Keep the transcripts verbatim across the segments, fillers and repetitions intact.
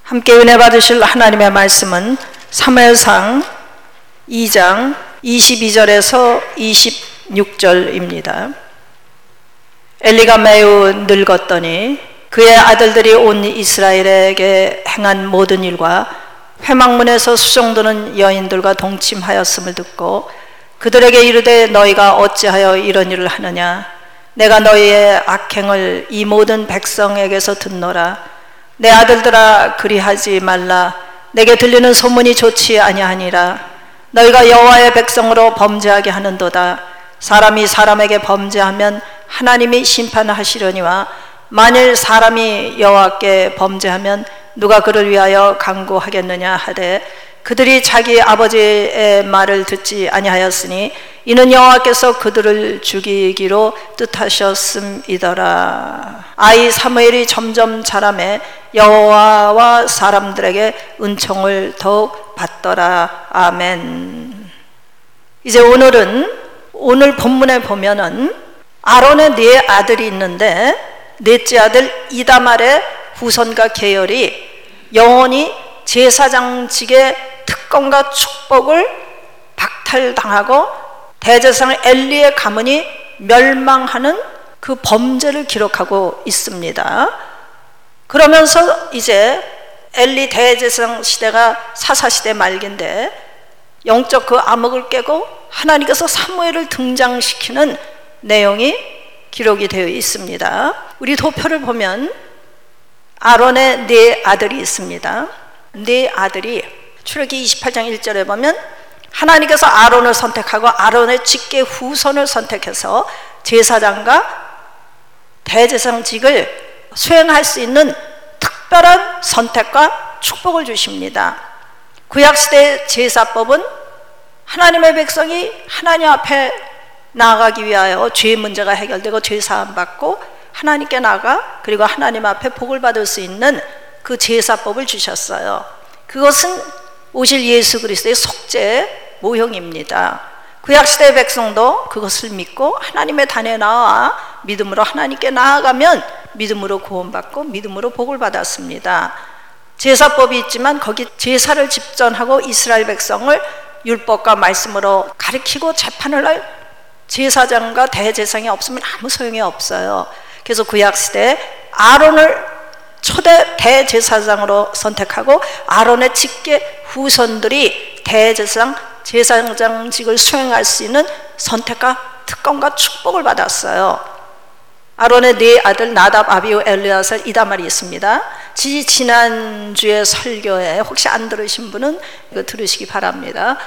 함께 은혜 받으실 하나님의 말씀은 사무엘상 이 장 이십이 절에서 이십육 절입니다. 엘리가 매우 늙었더니 그의 아들들이 온 이스라엘에게 행한 모든 일과 회막문에서 수종드는 여인들과 동침하였음을 듣고 그들에게 이르되 너희가 어찌하여 이런 일을 하느냐? 내가 너희의 악행을 이 모든 백성에게서 듣노라. 내 아들들아 그리하지 말라. 내게 들리는 소문이 좋지 아니하니라. 너희가 여호와의 백성으로 범죄하게 하는도다. 사람이 사람에게 범죄하면 하나님이 심판하시려니와 만일 사람이 여호와께 범죄하면 누가 그를 위하여 강구하겠느냐 하되 그들이 자기 아버지의 말을 듣지 아니하였으니 이는 여호와께서 그들을 죽이기로 뜻하셨음이더라. 아이 사무엘이 점점 자라매 여호와와 사람들에게 은총을 더욱 받더라. 아멘. 이제 오늘은 오늘 본문에 보면은 아론의 네 아들이 있는데 넷째 아들 이다말의 후손과 계열이 영원히 제사장직의 특권과 축복을 박탈당하고 대제사장 엘리의 가문이 멸망하는 그 범죄를 기록하고 있습니다. 그러면서 이제 엘리 대제사장 시대가 사사시대 말기인데 영적 그 암흑을 깨고 하나님께서 사무엘을 등장시키는 내용이 기록이 되어 있습니다. 우리 도표를 보면 아론의 네 아들이 있습니다. 네 아들이 출애굽기 이십팔 장 일 절에 보면 하나님께서 아론을 선택하고 아론의 직계 후손을 선택해서 제사장과 대제사장직을 수행할 수 있는 특별한 선택과 축복을 주십니다. 구약시대 제사법은 하나님의 백성이 하나님 앞에 나아가기 위하여 죄의 문제가 해결되고 죄 사함 받고 하나님께 나가 그리고 하나님 앞에 복을 받을 수 있는 그 제사법을 주셨어요. 그것은 오실 예수 그리스도의 속죄 모형입니다. 구약시대의 백성도 그것을 믿고 하나님의 단에 나와 믿음으로 하나님께 나아가면 믿음으로 구원받고 믿음으로 복을 받았습니다. 제사법이 있지만 거기 제사를 집전하고 이스라엘 백성을 율법과 말씀으로 가르치고 재판을 할 제사장과 대제사장이 없으면 아무 소용이 없어요. 그래서 구약시대에 아론을 초대 대제사장으로 선택하고 아론의 직계 후손들이 대제사장, 제사장직을 수행할 수 있는 선택과 특권과 축복을 받았어요. 아론의 네 아들 나답, 아비후, 엘르아살, 이다말이 있습니다. 지지난주에 설교에 혹시 안 들으신 분은 이거 들으시기 바랍니다.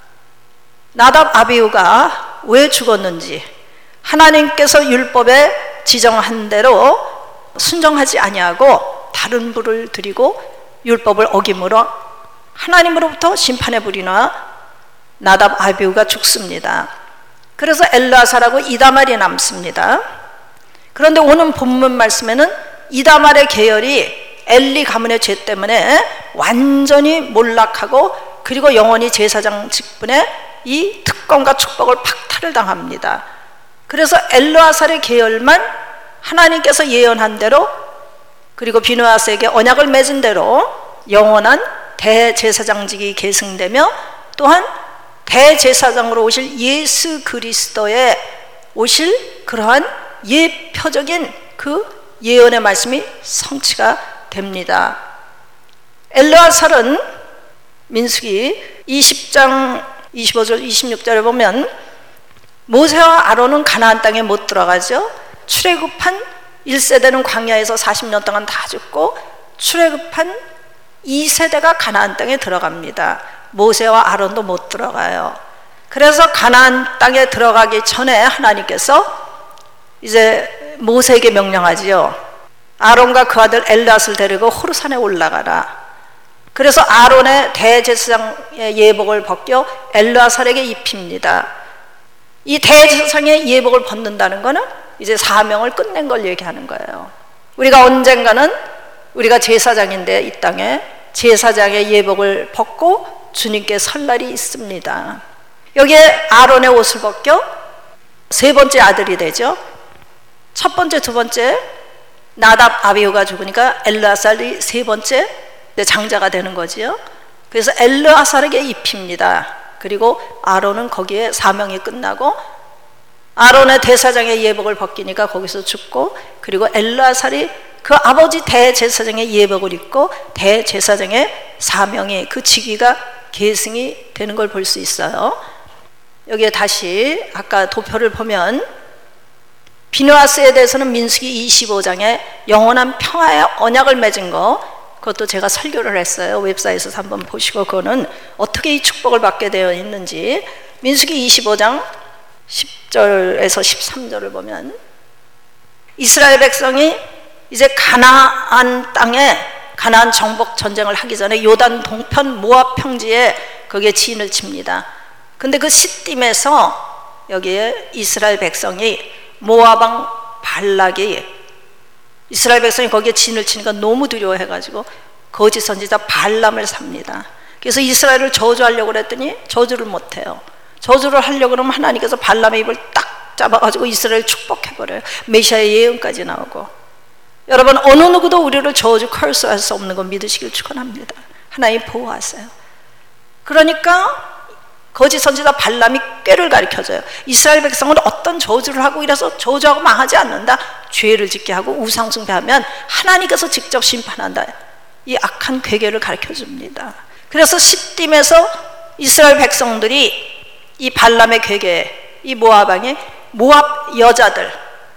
나답, 아비후가 왜 죽었는지 하나님께서 율법에 지정한 대로 순종하지 아니하고 다른 불을 드리고 율법을 어김으로 하나님으로부터 심판의 불이 나 나답, 아비후가 죽습니다. 그래서 엘르아살하고 이다말이 남습니다. 그런데 오늘 본문 말씀에는 이다말의 계열이 엘리 가문의 죄 때문에 완전히 몰락하고 그리고 영원히 제사장 직분에 이 특권과 축복을 박탈을 당합니다. 그래서 엘르아살의 계열만 하나님께서 예언한 대로 그리고 비느하스에게 언약을 맺은 대로 영원한 대제사장직이 계승되며 또한 대제사장으로 오실 예수 그리스도의 오실 그러한 예표적인 그 예언의 말씀이 성취가 됩니다. 엘르아살은 민수기 이십 장 이십오 절 이십육 절에 보면 모세와 아론은 가나안 땅에 못 들어가죠. 출애굽한 일 세대는 광야에서 사십 년 동안 다 죽고 출애굽한 이 세대가 가나안 땅에 들어갑니다. 모세와 아론도 못 들어가요. 그래서 가나안 땅에 들어가기 전에 하나님께서 이제 모세에게 명령하지요. 아론과 그 아들 엘르아스를 데리고 호르산에 올라가라. 그래서 아론의 대제사장의 예복을 벗겨 엘르아살에게 입힙니다. 이 대제사장의 예복을 벗는다는 것은 이제 사명을 끝낸 걸 얘기하는 거예요. 우리가 언젠가는 우리가 제사장인데 이 땅에 제사장의 예복을 벗고 주님께 설 날이 있습니다. 여기에 아론의 옷을 벗겨 세 번째 아들이 되죠. 첫 번째, 두 번째 나답, 아비후가 죽으니까 엘르아살이 세 번째 장자가 되는 거지요. 그래서 엘르아살에게 입힙니다. 그리고 아론은 거기에 사명이 끝나고 아론의 대사장의 예복을 벗기니까 거기서 죽고, 그리고 엘르아살이 그 아버지 대제사장의 예복을 입고 대제사장의 사명이, 그 직위가 계승이 되는 걸 볼 수 있어요. 여기에 다시 아까 도표를 보면 비느하스에 대해서는 민수기 이십오 장에 영원한 평화의 언약을 맺은 거, 그것도 제가 설교를 했어요. 웹사이트에서 한번 보시고 그거는 어떻게 이 축복을 받게 되어 있는지. 민수기 이십오 장 십 절에서 십삼 절을 보면 이스라엘 백성이 이제 가나안 땅에 가나안 정복 전쟁을 하기 전에 요단 동편 모압 평지에 거기에 진을 칩니다. 근데 그 시딤에서 여기에 이스라엘 백성이 모압 왕 발락이, 이스라엘 백성이 거기에 진을 치니까 너무 두려워해가지고 거짓 선지자 발람을 삽니다. 그래서 이스라엘을 저주하려고 그랬더니 저주를 못해요. 저주를 하려고 그러면 하나님께서 발람의 입을 딱 잡아가지고 이스라엘을 축복해버려요. 메시아의 예언까지 나오고. 여러분, 어느 누구도 우리를 저주 컬스할 수 없는 거 믿으시길 축원합니다. 하나님 보호하세요. 그러니까 거짓 선지자 발람이 꾀를 가르쳐줘요. 이스라엘 백성은 어떤 저주를 하고 이래서 저주하고 망하지 않는다. 죄를 짓게 하고 우상 숭배하면 하나님께서 직접 심판한다. 이 악한 괴계를 가르쳐줍니다. 그래서 시딤에서 이스라엘 백성들이 이 발람의 괴계, 이 모압 왕의 모압 여자들을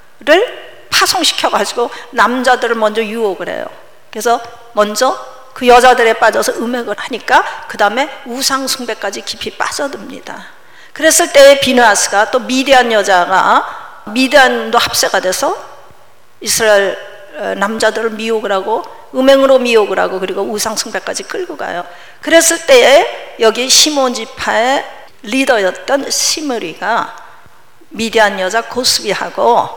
파송시켜가지고 남자들을 먼저 유혹을 해요. 그래서 먼저 그 여자들에 빠져서 음행을 하니까 그 다음에 우상 숭배까지 깊이 빠져듭니다. 그랬을 때 비느하스가 또 미디안 여자가, 미디안도 합세가 돼서 이스라엘 남자들을 미혹을 하고 음행으로 미혹을 하고 그리고 우상 숭배까지 끌고 가요. 그랬을 때에 여기 시몬 지파의 리더였던 시므리가 미디안 여자 고스비하고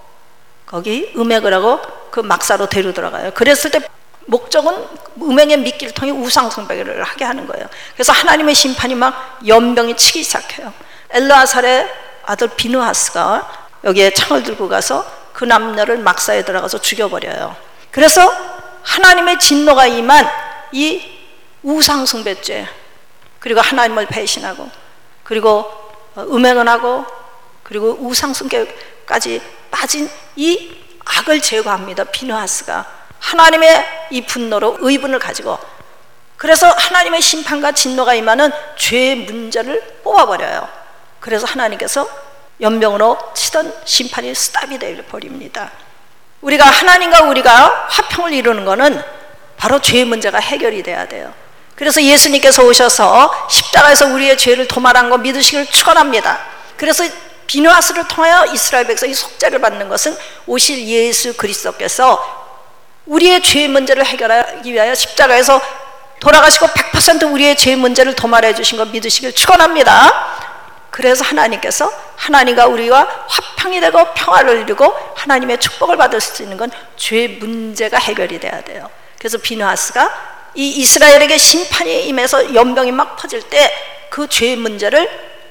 거기 음행을 하고 그 막사로 데려 들어가요. 그랬을 때 목적은 음행의 미끼를 통해 우상 숭배를 하게 하는 거예요. 그래서 하나님의 심판이 막 연병이 치기 시작해요. 엘르아살의 아들 비느하스가 여기에 창을 들고 가서 그 남녀를 막사에 들어가서 죽여버려요. 그래서 하나님의 진노가 임한 이 우상 숭배죄, 그리고 하나님을 배신하고 그리고 음행을 하고 그리고 우상 숭배까지 빠진 이 악을 제거합니다. 비느하스가 하나님의 이 분노로 의분을 가지고, 그래서 하나님의 심판과 진노가 임하는 죄의 문제를 뽑아버려요. 그래서 하나님께서 연병으로 치던 심판이 스탑이 되어버립니다. 우리가 하나님과 우리가 화평을 이루는 것은 바로 죄의 문제가 해결이 돼야 돼요. 그래서 예수님께서 오셔서 십자가에서 우리의 죄를 도말한 거 믿으시기를 축원합니다. 그래서 비느하스를 통하여 이스라엘 백성이 속죄를 받는 것은 오실 예수 그리스도께서 우리의 죄의 문제를 해결하기 위하여 십자가에서 돌아가시고 백 퍼센트 우리의 죄의 문제를 도말해 주신 거 믿으시길 축원합니다. 그래서 하나님께서 하나님과 우리와 화평이 되고 평화를 이루고 하나님의 축복을 받을 수 있는 건 죄의 문제가 해결이 돼야 돼요. 그래서 비느하스가 이 이스라엘에게 심판이 임해서 연병이 막 퍼질 때 그 죄의 문제를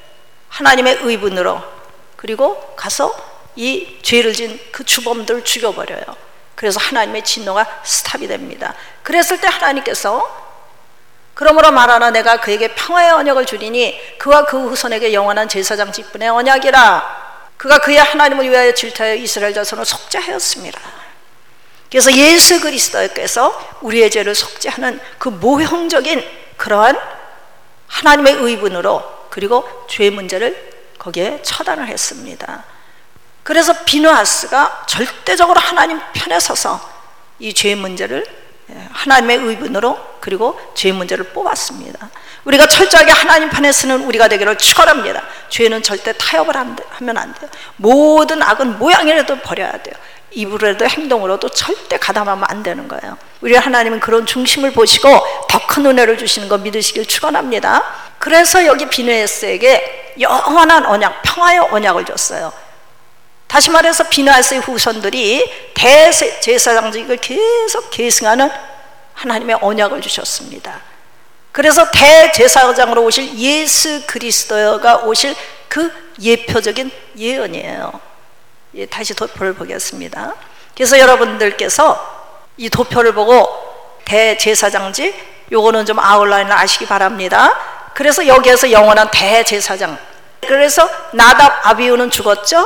하나님의 의분으로, 그리고 가서 이 죄를 지은 그 주범들을 죽여버려요. 그래서 하나님의 진노가 스탑이 됩니다. 그랬을 때 하나님께서 그러므로 말하나 내가 그에게 평화의 언약을 주리니 그와 그 후손에게 영원한 제사장 직분의 언약이라. 그가 그의 하나님을 위하여 질투하여 이스라엘 자손을 속죄하였습니다. 그래서 예수 그리스도께서 우리의 죄를 속죄하는 그 모형적인 그러한 하나님의 의분으로 그리고 죄의 문제를 거기에 처단을 했습니다. 그래서 비느하스가 절대적으로 하나님 편에 서서 이 죄의 문제를 하나님의 의분으로 그리고 죄의 문제를 뽑았습니다. 우리가 철저하게 하나님 편에 서는 우리가 되기를 축원합니다. 죄는 절대 타협을 하면 안 돼요. 모든 악은 모양이라도 버려야 돼요. 입으로도 행동으로도 절대 가담하면 안 되는 거예요. 우리 하나님은 그런 중심을 보시고 더 큰 은혜를 주시는 거 믿으시길 축원합니다. 그래서 여기 비느하스에게 영원한 언약, 평화의 언약을 줬어요. 다시 말해서 비느하스의 후손들이 대제사장직을 계속 계승하는 하나님의 언약을 주셨습니다. 그래서 대제사장으로 오실 예수 그리스도가 오실 그 예표적인 예언이에요. 예, 다시 도표를 보겠습니다. 그래서 여러분들께서 이 도표를 보고 대제사장직, 요거는 좀 아웃라인을 아시기 바랍니다. 그래서 여기에서 영원한 대제사장, 그래서 나답 아비후는 죽었죠.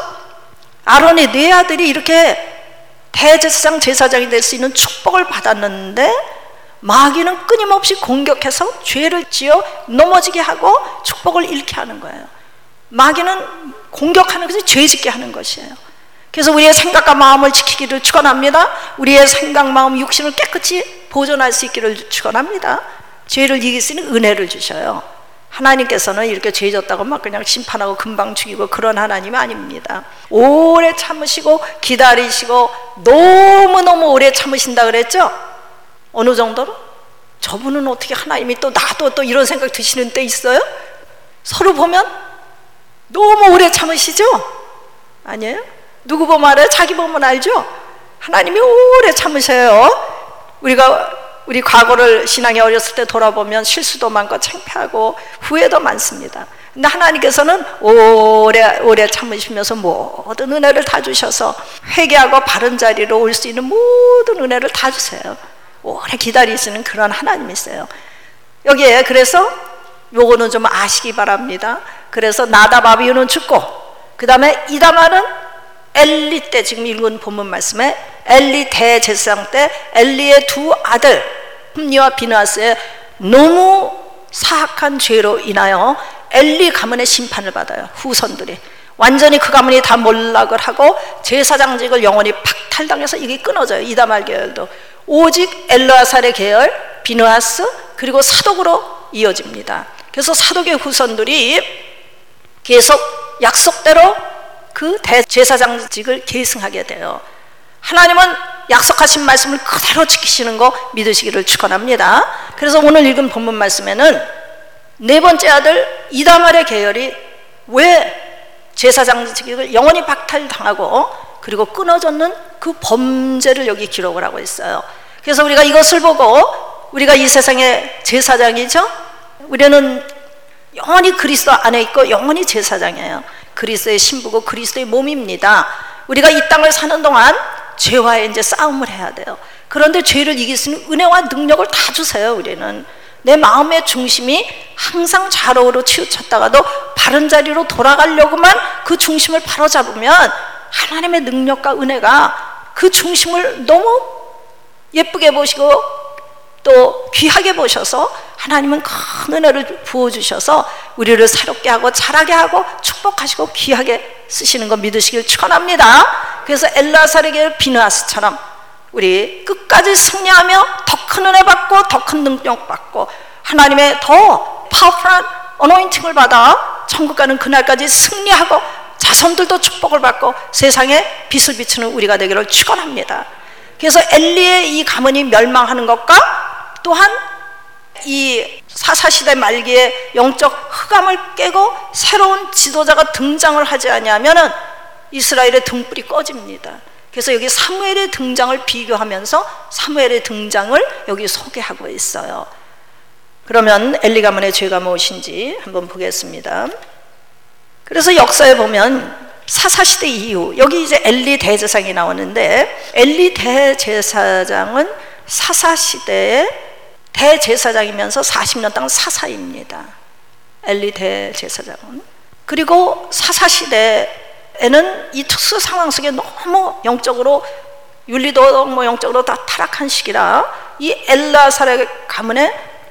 아론의 네 아들이 이렇게 대제사장 제사장이 될 수 있는 축복을 받았는데 마귀는 끊임없이 공격해서 죄를 지어 넘어지게 하고 축복을 잃게 하는 거예요. 마귀는 공격하는 것이 죄짓게 하는 것이에요. 그래서 우리의 생각과 마음을 지키기를 축원합니다. 우리의 생각, 마음, 육신을 깨끗이 보존할 수 있기를 축원합니다. 죄를 이길 수 있는 은혜를 주셔요. 하나님께서는 이렇게 죄 졌다고 막 그냥 심판하고 금방 죽이고 그런 하나님이 아닙니다. 오래 참으시고 기다리시고 너무너무 오래 참으신다 그랬죠? 어느 정도로? 저분은 어떻게 하나님이 또 나도 또 이런 생각 드시는 때 있어요? 서로 보면 너무 오래 참으시죠? 아니에요? 누구 보면 알아요? 자기 보면 알죠? 하나님이 오래 참으셔요. 우리가 우리 과거를 신앙에 어렸을 때 돌아보면 실수도 많고 창피하고 후회도 많습니다. 근데 하나님께서는 오래 오래 참으시면서 모든 은혜를 다 주셔서 회개하고 바른 자리로 올 수 있는 모든 은혜를 다 주세요. 오래 기다리시는 그런 하나님이세요. 여기에 그래서 요거는 좀 아시기 바랍니다. 그래서 나답 아비후는 죽고, 그 다음에 이다말은 엘리 때, 지금 읽은 본문 말씀에 엘리 대제사장 때 엘리의 두 아들 홈니와 비느하스의 너무 사악한 죄로 인하여 엘리 가문의 심판을 받아요. 후손들이 완전히 그 가문이 다 몰락을 하고 제사장직을 영원히 박탈당해서 이게 끊어져요. 이다말 계열도 오직 엘르아살의 계열, 비느하스, 그리고 사독으로 이어집니다. 그래서 사독의 후손들이 계속 약속대로 그 대제사장직을 계승하게 돼요. 하나님은 약속하신 말씀을 그대로 지키시는 거 믿으시기를 축원합니다. 그래서 오늘 읽은 본문 말씀에는 네 번째 아들 이다말의 계열이 왜 제사장직을 영원히 박탈당하고 그리고 끊어졌는 그 범죄를 여기 기록을 하고 있어요. 그래서 우리가 이것을 보고 우리가 이 세상의 제사장이죠. 우리는 영원히 그리스도 안에 있고 영원히 제사장이에요. 그리스도의 신부고 그리스도의 몸입니다. 우리가 이 땅을 사는 동안 죄와 이제 싸움을 해야 돼요. 그런데 죄를 이길 수 있는 은혜와 능력을 다 주세요. 우리는 내 마음의 중심이 항상 좌로우로 치우쳤다가도 바른 자리로 돌아가려고만 그 중심을 바로잡으면 하나님의 능력과 은혜가 그 중심을 너무 예쁘게 보시고 또 귀하게 보셔서 하나님은 큰 은혜를 부어주셔서 우리를 새롭게 하고 자라게 하고 축복하시고 귀하게 쓰시는 거 믿으시길 축원합니다. 그래서 엘르아살에게 비느하스처럼 우리 끝까지 승리하며 더 큰 은혜 받고 더 큰 능력 받고 하나님의 더 파워풀한 어노인팅을 받아 천국 가는 그날까지 승리하고 자손들도 축복을 받고 세상에 빛을 비추는 우리가 되기를 축원합니다. 그래서 엘리의 이 가문이 멸망하는 것과 또한 이 사사시대 말기에 영적 흑암을 깨고 새로운 지도자가 등장을 하지 않으면은 이스라엘의 등불이 꺼집니다. 그래서 여기 사무엘의 등장을 비교하면서 사무엘의 등장을 여기 소개하고 있어요. 그러면 엘리 가문의 죄가 무엇인지 한번 보겠습니다. 그래서 역사에 보면 사사시대 이후 여기 이제 엘리 대제사장이 나오는데 엘리 대제사장은 사사시대의 대제사장이면서 사십 년 동안 사사입니다. 엘리 대제사장은. 그리고 사사시대에는 이 특수 상황 속에 너무 영적으로 윤리도 뭐 영적으로 다 타락한 시기라 이 엘르아살의 가문의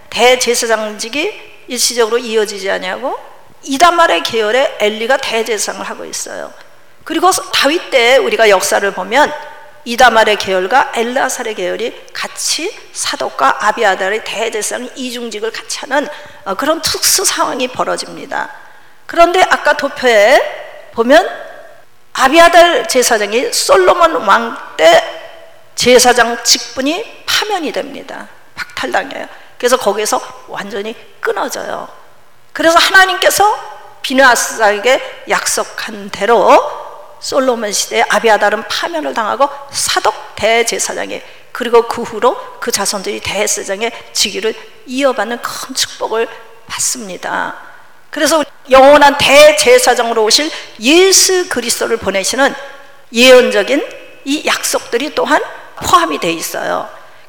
대제사장직이 일시적으로 이어지지 않냐고 이다말의 계열에 엘리가 대제사장을 하고 있어요. 그리고 다윗 때 우리가 역사를 보면 이다말의 계열과 엘르아살의 계열이 같이 사독과 아비아달의 대제사장 이중직을 같이 하는 그런 특수 상황이 벌어집니다. 그런데 아까 도표에 보면 아비아달 제사장이 솔로몬 왕 때 제사장 직분이 파면이 됩니다. 박탈당해요. 그래서 거기에서 완전히 끊어져요. 그래서 하나님께서 비느하스에게 약속한 대로 솔로몬 시대에 아비아달은 파면을 당하고 사독 대제사장이 그리고 그 후로 그 자손들이 대제사장의 직위를 이어받는 큰 축복을 받습니다. 그래서 영원한 대제사장으로 오실 예수 그리스도를 보내시는 예언적인 이 약속들이 또한 포함이 되어 있어요.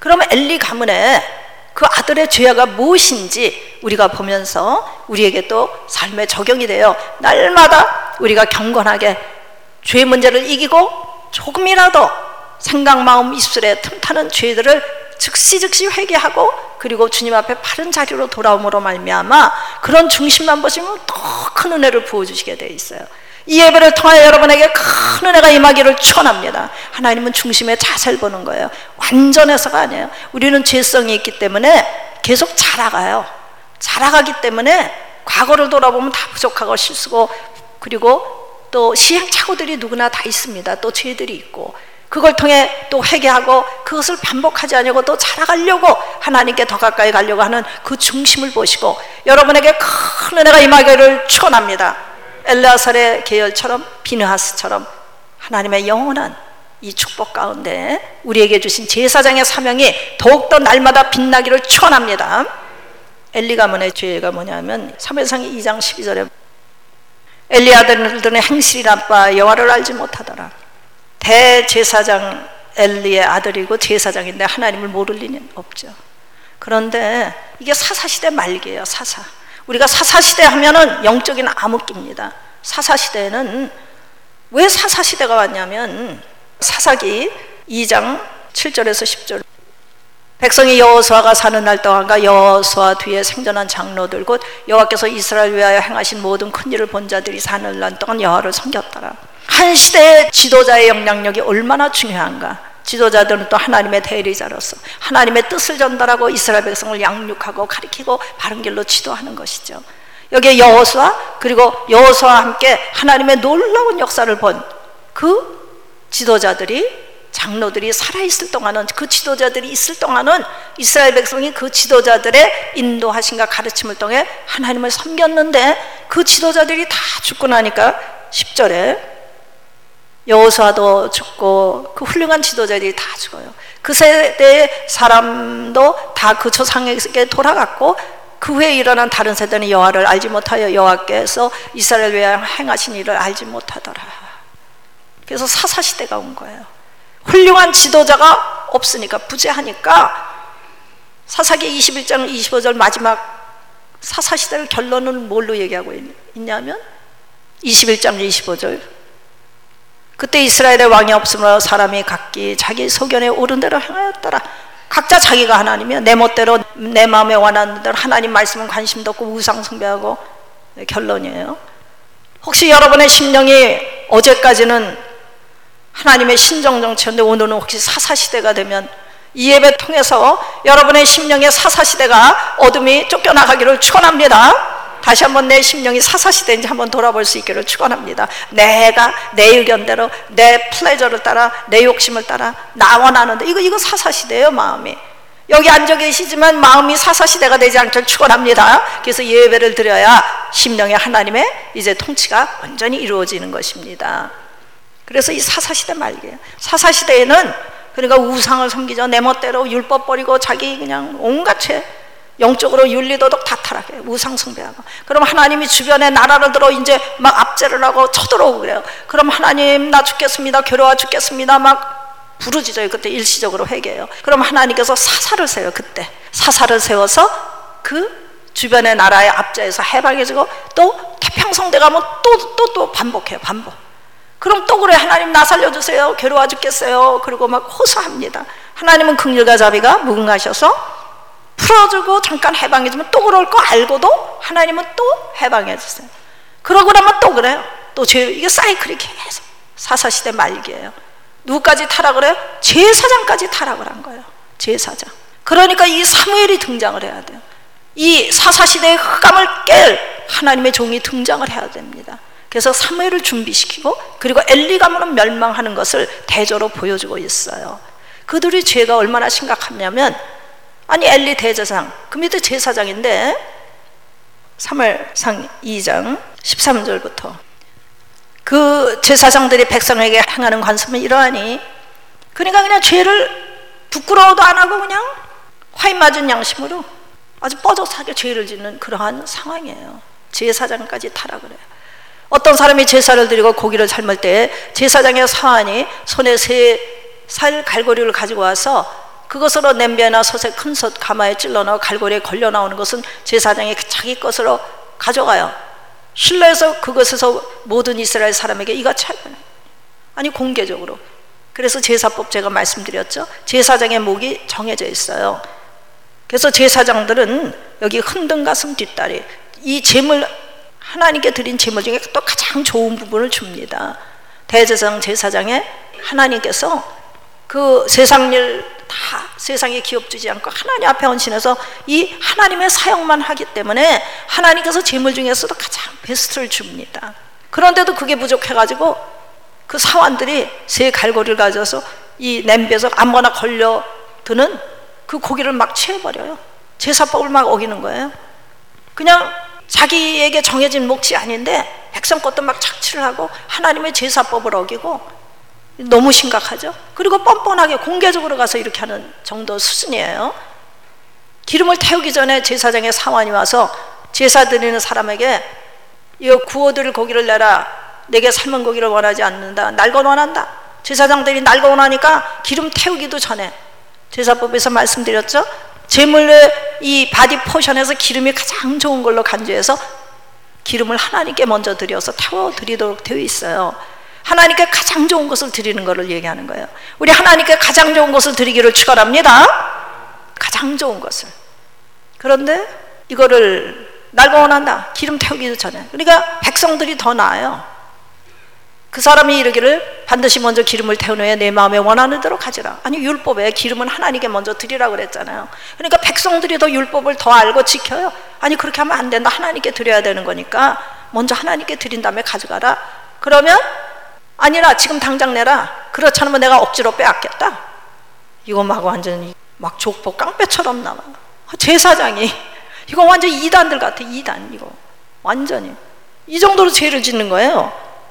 그러면 엘리 가문에 그 아들의 죄가 무엇인지 우리가 보면서 우리에게 또 삶에 적용이 돼요. 날마다 우리가 경건하게 죄 문제를 이기고 조금이라도 생각, 마음, 입술에 틈타는 죄들을 즉시 즉시 회개하고 그리고 주님 앞에 바른 자리로 돌아옴으로 말미암아 그런 중심만 보시면 더 큰 은혜를 부어주시게 되어 있어요. 이 예배를 통하여 여러분에게 큰 은혜가 임하기를 축원합니다. 하나님은 중심의 자세를 보는 거예요. 완전해서가 아니에요. 우리는 죄성이 있기 때문에 계속 자라가요. 자라가기 때문에 과거를 돌아보면 다 부족하고 실수고 그리고 또 시행착오들이 누구나 다 있습니다. 또 죄들이 있고 그걸 통해 또 회개하고 그것을 반복하지 않으려고 또 자라가려고 하나님께 더 가까이 가려고 하는 그 중심을 보시고 여러분에게 큰 은혜가 임하기를 축원합니다. 엘레아살의 계열처럼 비느하스처럼 하나님의 영원한 이 축복 가운데 우리에게 주신 제사장의 사명이 더욱더 날마다 빛나기를 축원합니다. 엘리 가문의 죄가 뭐냐면 사무엘상 이 장 십이 절에 엘리 아들들은 행실이 나빠 여호와를 알지 못하더라. 대제사장 엘리의 아들이고 제사장인데 하나님을 모를 리는 없죠. 그런데 이게 사사시대 말기예요. 사사. 우리가 사사시대 하면은 영적인 암흑기입니다. 사사시대에는 왜 사사시대가 왔냐면 사사기 이 장 칠 절에서 십 절 백성이 여호수아가 사는 날 동안과 여호수아 뒤에 생존한 장로들 곧 여호와께서 이스라엘 위하여 행하신 모든 큰 일을 본 자들이 사는 날 동안 여호와를 섬겼더라. 한 시대의 지도자의 영향력이 얼마나 중요한가. 지도자들은 또 하나님의 대리자로서 하나님의 뜻을 전달하고 이스라엘 백성을 양육하고 가리키고 바른 길로 지도하는 것이죠. 여기에 여호수아 그리고 여호수아와 함께 하나님의 놀라운 역사를 본 그 지도자들이 장로들이 살아있을 동안은 그 지도자들이 있을 동안은 이스라엘 백성이 그 지도자들의 인도하심과 가르침을 통해 하나님을 섬겼는데 그 지도자들이 다 죽고 나니까 십 절에 여호수아도 죽고 그 훌륭한 지도자들이 다 죽어요. 그 세대의 사람도 다 그 조상에게 돌아갔고 그 후에 일어난 다른 세대는 여호와를 알지 못하여 여호와께서 이스라엘 위하여 행하신 일을 알지 못하더라. 그래서 사사시대가 온 거예요. 훌륭한 지도자가 없으니까 부재하니까 사사기 이십일 장 이십오 절 마지막 사사시대를 결론은 뭘로 얘기하고 있냐면 이십일 장 이십오 절 그때 이스라엘의 왕이 없으므로 사람이 각기 자기 소견에 옳은 대로 행하였더라. 각자 자기가 하나님이야. 내 멋대로 내 마음에 원하는 대로 하나님 말씀은 관심도 없고 우상 숭배하고 결론이에요. 혹시 여러분의 심령이 어제까지는 하나님의 신정정치였는데 오늘은 혹시 사사시대가 되면 이 예배 통해서 여러분의 심령의 사사시대가 어둠이 쫓겨나가기를 축원합니다. 다시 한번 내 심령이 사사시대인지 한번 돌아볼 수 있기를 축원합니다. 내가 내 의견대로 내 플레저를 따라 내 욕심을 따라 나 원하는데 이거 이거 사사시대예요. 마음이 여기 앉아 계시지만 마음이 사사시대가 되지 않기를 축원합니다. 그래서 예배를 드려야 심령의 하나님의 이제 통치가 완전히 이루어지는 것입니다. 그래서 이 사사시대 말기예요. 사사시대에는 그러니까 우상을 섬기죠. 내 멋대로 율법 버리고 자기 그냥 온갖 죄 영적으로 윤리도덕 다 타락해요. 우상 숭배하고. 그럼 하나님이 주변에 나라를 들어 이제 막 압제를 하고 쳐들어오고 그래요. 그럼 하나님 나 죽겠습니다. 괴로워 죽겠습니다. 막 부르짖어요. 그때 일시적으로 회개해요. 그럼 하나님께서 사사를 세워요. 그때 사사를 세워서 그 주변의 나라의 압제에서 해방해지고 또 태평성대 가면 또 또 또 반복해요. 반복. 그럼 또 그래 하나님 나 살려주세요. 괴로워 죽겠어요. 그리고 막 호소합니다. 하나님은 긍휼과 자비가 무궁하셔서 풀어주고 잠깐 해방해주면 또 그럴 거 알고도 하나님은 또 해방해주세요. 그러고 나면 또 그래요. 또 죄, 이게 사이클이 계속 사사시대 말기예요. 누구까지 타락을 해요? 제사장까지 타락을 한 거예요. 제사장. 그러니까 이 사무엘이 등장을 해야 돼요. 이 사사시대의 흑암을 깰 하나님의 종이 등장을 해야 됩니다. 그래서 사무엘을 준비시키고 그리고 엘리 가문은 멸망하는 것을 대조로 보여주고 있어요. 그들의 죄가 얼마나 심각하냐면 아니 엘리 대제사장 그 밑에 제사장인데 사무엘상 이 장 십삼 절부터 그 제사장들이 백성에게 행하는 관습은 이러하니 그러니까 그냥 죄를 부끄러워도 안 하고 그냥 화인 맞은 양심으로 아주 뻐쩍하게 죄를 짓는 그러한 상황이에요. 제사장까지 타락을 해요. 어떤 사람이 제사를 드리고 고기를 삶을 때 제사장의 사환이 손에 세 살 갈고리를 가지고 와서 그것으로 냄비나 솥에 큰 솥 가마에 찔러 넣어 갈고리에 걸려 나오는 것은 제사장이 자기 것으로 가져가요. 실로에서 그것에서 모든 이스라엘 사람에게 이같이 하거나, 아니 공개적으로. 그래서 제사법 제가 말씀드렸죠. 제사장의 목이 정해져 있어요. 그래서 제사장들은 여기 흔든 가슴 뒷다리, 이 제물, 하나님께 드린 제물 중에 또 가장 좋은 부분을 줍니다. 대제사장 제사장에 하나님께서 그 세상 일 다 세상에 기업 주지 않고 하나님 앞에 헌신해서 이 하나님의 사역만 하기 때문에 하나님께서 제물 중에서도 가장 베스트를 줍니다. 그런데도 그게 부족해가지고 그 사환들이 새 갈고리를 가져서 이 냄비에서 아무거나 걸려드는 그 고기를 막 취해버려요. 제사법을 막 어기는 거예요. 그냥 자기에게 정해진 몫이 아닌데 백성 것도 막 착취를 하고 하나님의 제사법을 어기고, 너무 심각하죠. 그리고 뻔뻔하게 공개적으로 가서 이렇게 하는 정도 수준이에요. 기름을 태우기 전에 제사장의 사환이 와서 제사 드리는 사람에게 이거 구워드릴 고기를 내라, 내게 삶은 고기를 원하지 않는다, 날건 원한다. 제사장들이 날건 원하니까 기름 태우기도 전에, 제사법에서 말씀드렸죠, 제물의 이 바디 포션에서 기름이 가장 좋은 걸로 간주해서 기름을 하나님께 먼저 드려서 태워 드리도록 되어 있어요. 하나님께 가장 좋은 것을 드리는 것을 얘기하는 거예요. 우리 하나님께 가장 좋은 것을 드리기를 축원합니다. 가장 좋은 것을. 그런데 이거를 날고 원한다, 기름 태우기도 전에. 그러니까 백성들이 더 나아요. 그 사람이 이르기를 반드시 먼저 기름을 태운 후에 내 마음에 원하는 대로 가지라. 아니 율법에 기름은 하나님께 먼저 드리라고 그랬잖아요. 그러니까 백성들이 더 율법을 더 알고 지켜요. 아니 그렇게 하면 안 된다, 하나님께 드려야 되는 거니까 먼저 하나님께 드린 다음에 가져가라. 그러면 아니라 지금 당장 내라, 그렇지 않으면 내가 억지로 빼앗겠다. 이거 막 완전히 막 족보 깡패처럼 나와. 제사장이 이거 완전 이단들 같아. 이단. 이거 완전히 이 정도로 죄를 짓는 거예요.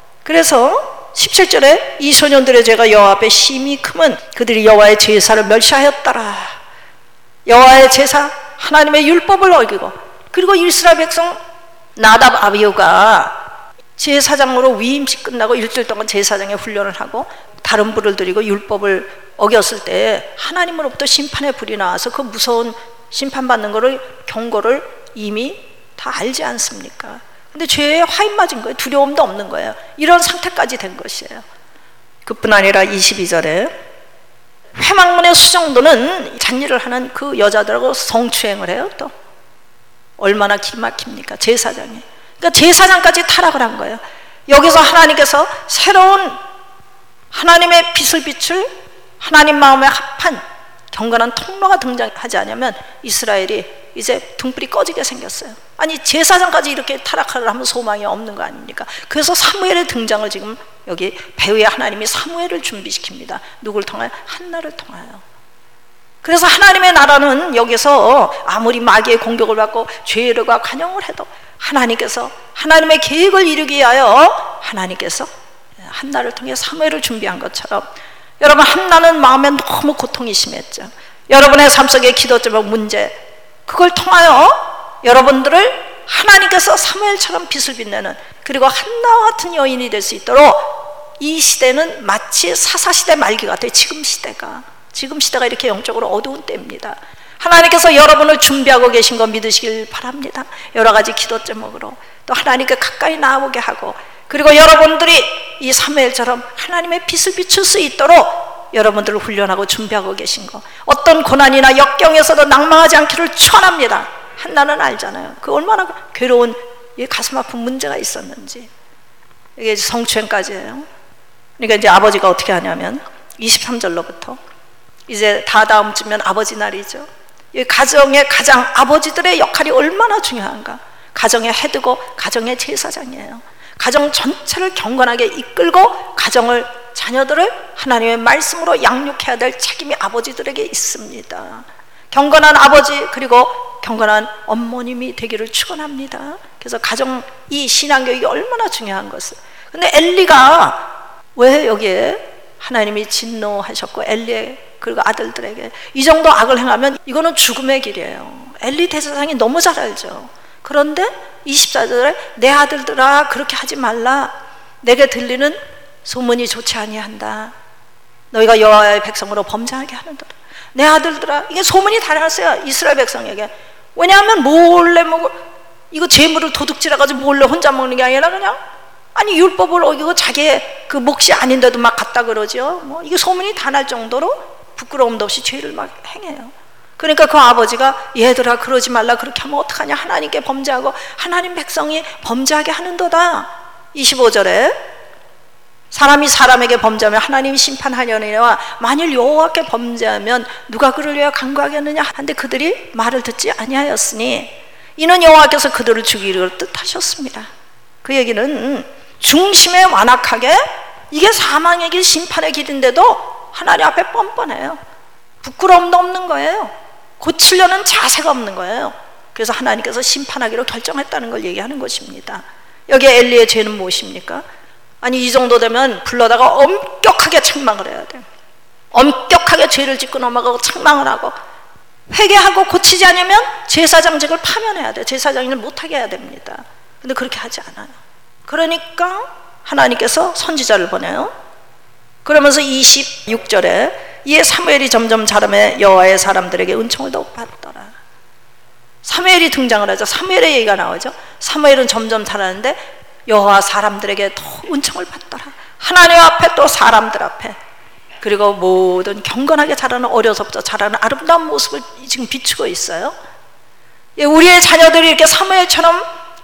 그래서 십칠 절에 이 소년들의 죄가 여호와 앞에 심히 크면 그들이 여호와의 제사를 멸시하였더라. 여호와의 제사, 하나님의 율법을 어기고, 그리고 이스라엘 백성 나답 아비후가 제사장으로 위임식 끝나고 일주일 동안 제사장의 훈련을 하고 다른 불을 드리고 율법을 어겼을 때 하나님으로부터 심판의 불이 나와서 그 무서운 심판받는 거를, 경고를 이미 다 알지 않습니까? 근데 죄에 화인 맞은 거예요. 두려움도 없는 거예요. 이런 상태까지 된 것이에요. 그뿐 아니라 이십이 절에 회막문의 수정도는 잔일을 하는 그 여자들하고 성추행을 해요. 또 얼마나 기막힙니까, 제사장이. 그러니까 제사장까지 타락을 한 거예요. 여기서 하나님께서 새로운 하나님의 빛을 비출 하나님 마음에 합한 경건한 통로가 등장하지 않으면 이스라엘이 이제 등불이 꺼지게 생겼어요. 아니 제사장까지 이렇게 타락을 하면 소망이 없는 거 아닙니까? 그래서 사무엘의 등장을 지금 여기 배후에 하나님이 사무엘을 준비시킵니다. 누굴 통하여? 한나를 통하여. 그래서 하나님의 나라는 여기서 아무리 마귀의 공격을 받고 죄를과 관용을 해도 하나님께서 하나님의 계획을 이루기 위하여 하나님께서 한나를 통해 사무엘을 준비한 것처럼, 여러분 한나는 마음에 너무 고통이 심했죠. 여러분의 삶 속의 기도 제목 문제, 그걸 통하여 여러분들을 하나님께서 사무엘처럼 빛을 빛내는, 그리고 한나와 같은 여인이 될 수 있도록, 이 시대는 마치 사사시대 말기 같아요. 지금 시대가 지금 시대가 이렇게 영적으로 어두운 때입니다. 하나님께서 여러분을 준비하고 계신 거 믿으시길 바랍니다. 여러 가지 기도 제목으로 또 하나님께 가까이 나아오게 하고, 그리고 여러분들이 이 사무엘처럼 하나님의 빛을 비출 수 있도록 여러분들을 훈련하고 준비하고 계신 거, 어떤 고난이나 역경에서도 낭망하지 않기를 축원합니다. 한나는 알잖아요. 그 얼마나 괴로운 가슴 아픈 문제가 있었는지. 이게 성추행까지예요. 그러니까 이제 아버지가 어떻게 하냐면 이십삼 절로부터 이제 다 다음 주면 아버지 날이죠. 이 가정의 가장 아버지들의 역할이 얼마나 중요한가. 가정의 헤드고 가정의 제사장이에요. 가정 전체를 경건하게 이끌고 가정을, 자녀들을 하나님의 말씀으로 양육해야 될 책임이 아버지들에게 있습니다. 경건한 아버지 그리고 경건한 어머님이 되기를 축원합니다. 그래서 가정, 이 신앙교육이 얼마나 중요한 것을. 근데 엘리가 왜 여기에 하나님이 진노하셨고 엘리의 그리고 아들들에게 이 정도 악을 행하면 이거는 죽음의 길이에요. 엘리 대제사장이 너무 잘 알죠. 그런데 이십사 절에 내 아들들아 그렇게 하지 말라. 내게 들리는 소문이 좋지 아니한다. 너희가 여호와의 백성으로 범죄하게 하는도다. 내 아들들아, 이게 소문이 다 났어요, 이스라엘 백성에게. 왜냐하면 몰래 먹을, 이거 재물을 도둑질해가지고 몰래 혼자 먹는 게 아니라 그냥, 아니 율법을 어기고 자기의 그 몫이 아닌데도 막 갖다 그러죠. 뭐 이게 소문이 다 날 정도로 부끄러움도 없이 죄를 막 행해요. 그러니까 그 아버지가 얘들아 그러지 말라, 그렇게 하면 어떡하냐, 하나님께 범죄하고 하나님 백성이 범죄하게 하는도다. 이십오 절에 사람이 사람에게 범죄하면 하나님이 심판하려니와 만일 여호와께 범죄하면 누가 그를 위하여 간구하겠느냐 한데 그들이 말을 듣지 아니하였으니 이는 여호와께서 그들을 죽이기를 뜻하셨습니다. 그 얘기는 중심에 완악하게, 이게 사망의 길, 심판의 길인데도 하나님 앞에 뻔뻔해요. 부끄러움도 없는 거예요. 고치려는 자세가 없는 거예요. 그래서 하나님께서 심판하기로 결정했다는 걸 얘기하는 것입니다. 여기 엘리의 죄는 무엇입니까? 아니 이 정도 되면 불러다가 엄격하게 책망을 해야 돼요. 엄격하게 죄를 짓고 넘어가고 책망을 하고, 회개하고 고치지 않으면 제사장직을 파면해야 돼요. 제사장을 못하게 해야 됩니다. 근데 그렇게 하지 않아요. 그러니까 하나님께서 선지자를 보내요. 그러면서 이십육 절에 이에 사무엘이 점점 자라매 여호와의 사람들에게 은총을 더욱 받더라. 사무엘이 등장을 하죠. 사무엘의 얘기가 나오죠. 사무엘은 점점 자라는데 여호와 사람들에게 더 은총을 받더라. 하나님 앞에 또 사람들 앞에, 그리고 모든 경건하게 자라는, 어려서부터 자라는 아름다운 모습을 지금 비추고 있어요. 우리의 자녀들이 이렇게 사무엘처럼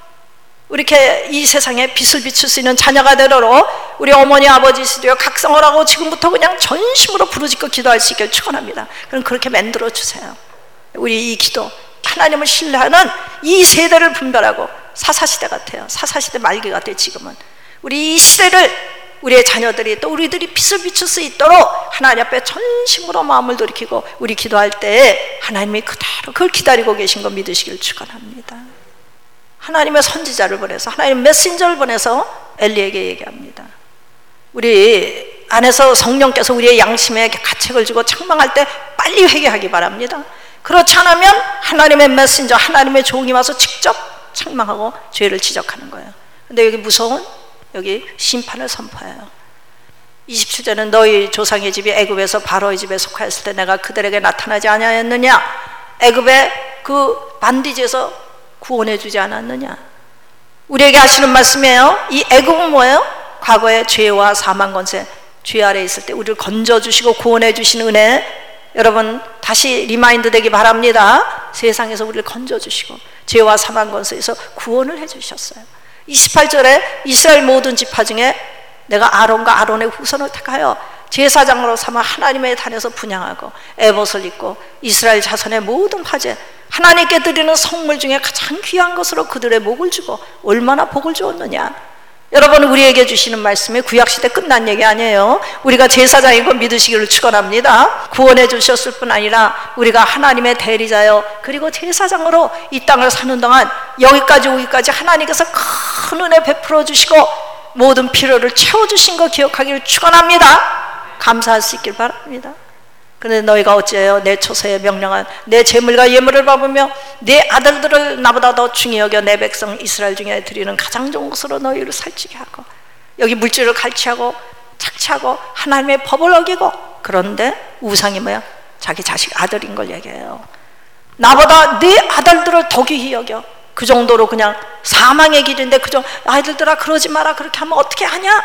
이렇게 이 세상에 빛을 비출 수 있는 자녀가 되도록 우리 어머니 아버지시되어 각성을 하고 지금부터 그냥 전심으로 부르짖고 기도할 수 있게 축원합니다. 그럼 그렇게 만들어 주세요. 우리 이 기도, 하나님을 신뢰하는 이 세대를 분별하고, 사사시대 같아요. 사사시대 말기 같아요. 지금은 우리 이 시대를, 우리의 자녀들이 또 우리들이 빛을 비출 수 있도록 하나님 앞에 전심으로 마음을 돌이키고 우리 기도할 때 하나님이 그대로 그걸 기다리고 계신 거 믿으시길 축원합니다. 하나님의 선지자를 보내서, 하나님 메신저를 보내서 엘리에게 얘기합니다. 우리 안에서 성령께서 우리의 양심에 가책을 주고 책망할 때 빨리 회개하기 바랍니다. 그렇지 않으면 하나님의 메신저, 하나님의 종이 와서 직접 책망하고 죄를 지적하는 거예요. 근데 여기 무서운, 여기 심판을 선포해요. 이십칠 절은 너희 조상의 집이 애굽에서 바로의 집에 속하였을 때 내가 그들에게 나타나지 아니하였느냐, 애굽의 그 반디지에서 구원해 주지 않았느냐. 우리에게 하시는 말씀이에요. 이 애굽은 뭐예요? 과거의 죄와 사망 권세, 죄 아래에 있을 때 우리를 건져주시고 구원해 주시는 은혜, 여러분 다시 리마인드 되기 바랍니다. 세상에서 우리를 건져주시고 죄와 사망 권세에서 구원을 해주셨어요. 이십팔 절에 이스라엘 모든 지파 중에 내가 아론과 아론의 후손을 택하여 제사장으로 삼아 하나님의 단에서 분향하고 에봇을 입고 이스라엘 자손의 모든 화제, 하나님께 드리는 성물 중에 가장 귀한 것으로 그들의 목을 주고 얼마나 복을 주었느냐. 여러분 우리에게 주시는 말씀이 구약시대 끝난 얘기 아니에요. 우리가 제사장인 걸 믿으시기를 축원합니다. 구원해 주셨을 뿐 아니라 우리가 하나님의 대리자요, 그리고 제사장으로 이 땅을 사는 동안 여기까지 오기까지 하나님께서 큰 은혜 베풀어 주시고 모든 필요를 채워주신 거 기억하기를 축원합니다. 감사할 수 있길 바랍니다. 그런데 너희가 어찌해요? 내 초소에 명령한 내 재물과 예물을 밟으며 내 아들들을 나보다 더 중히 여겨 내 백성 이스라엘 중에 드리는 가장 좋은 것으로 너희를 살찌게 하고, 여기 물질을 갈취하고 착취하고 하나님의 법을 어기고, 그런데 우상이 뭐야? 자기 자식 아들인 걸 얘기해요. 나보다 네 아들들을 더 귀히 여겨. 그 정도로 그냥 사망의 길인데 그저 아이들들아 그러지 마라, 그렇게 하면 어떻게 하냐?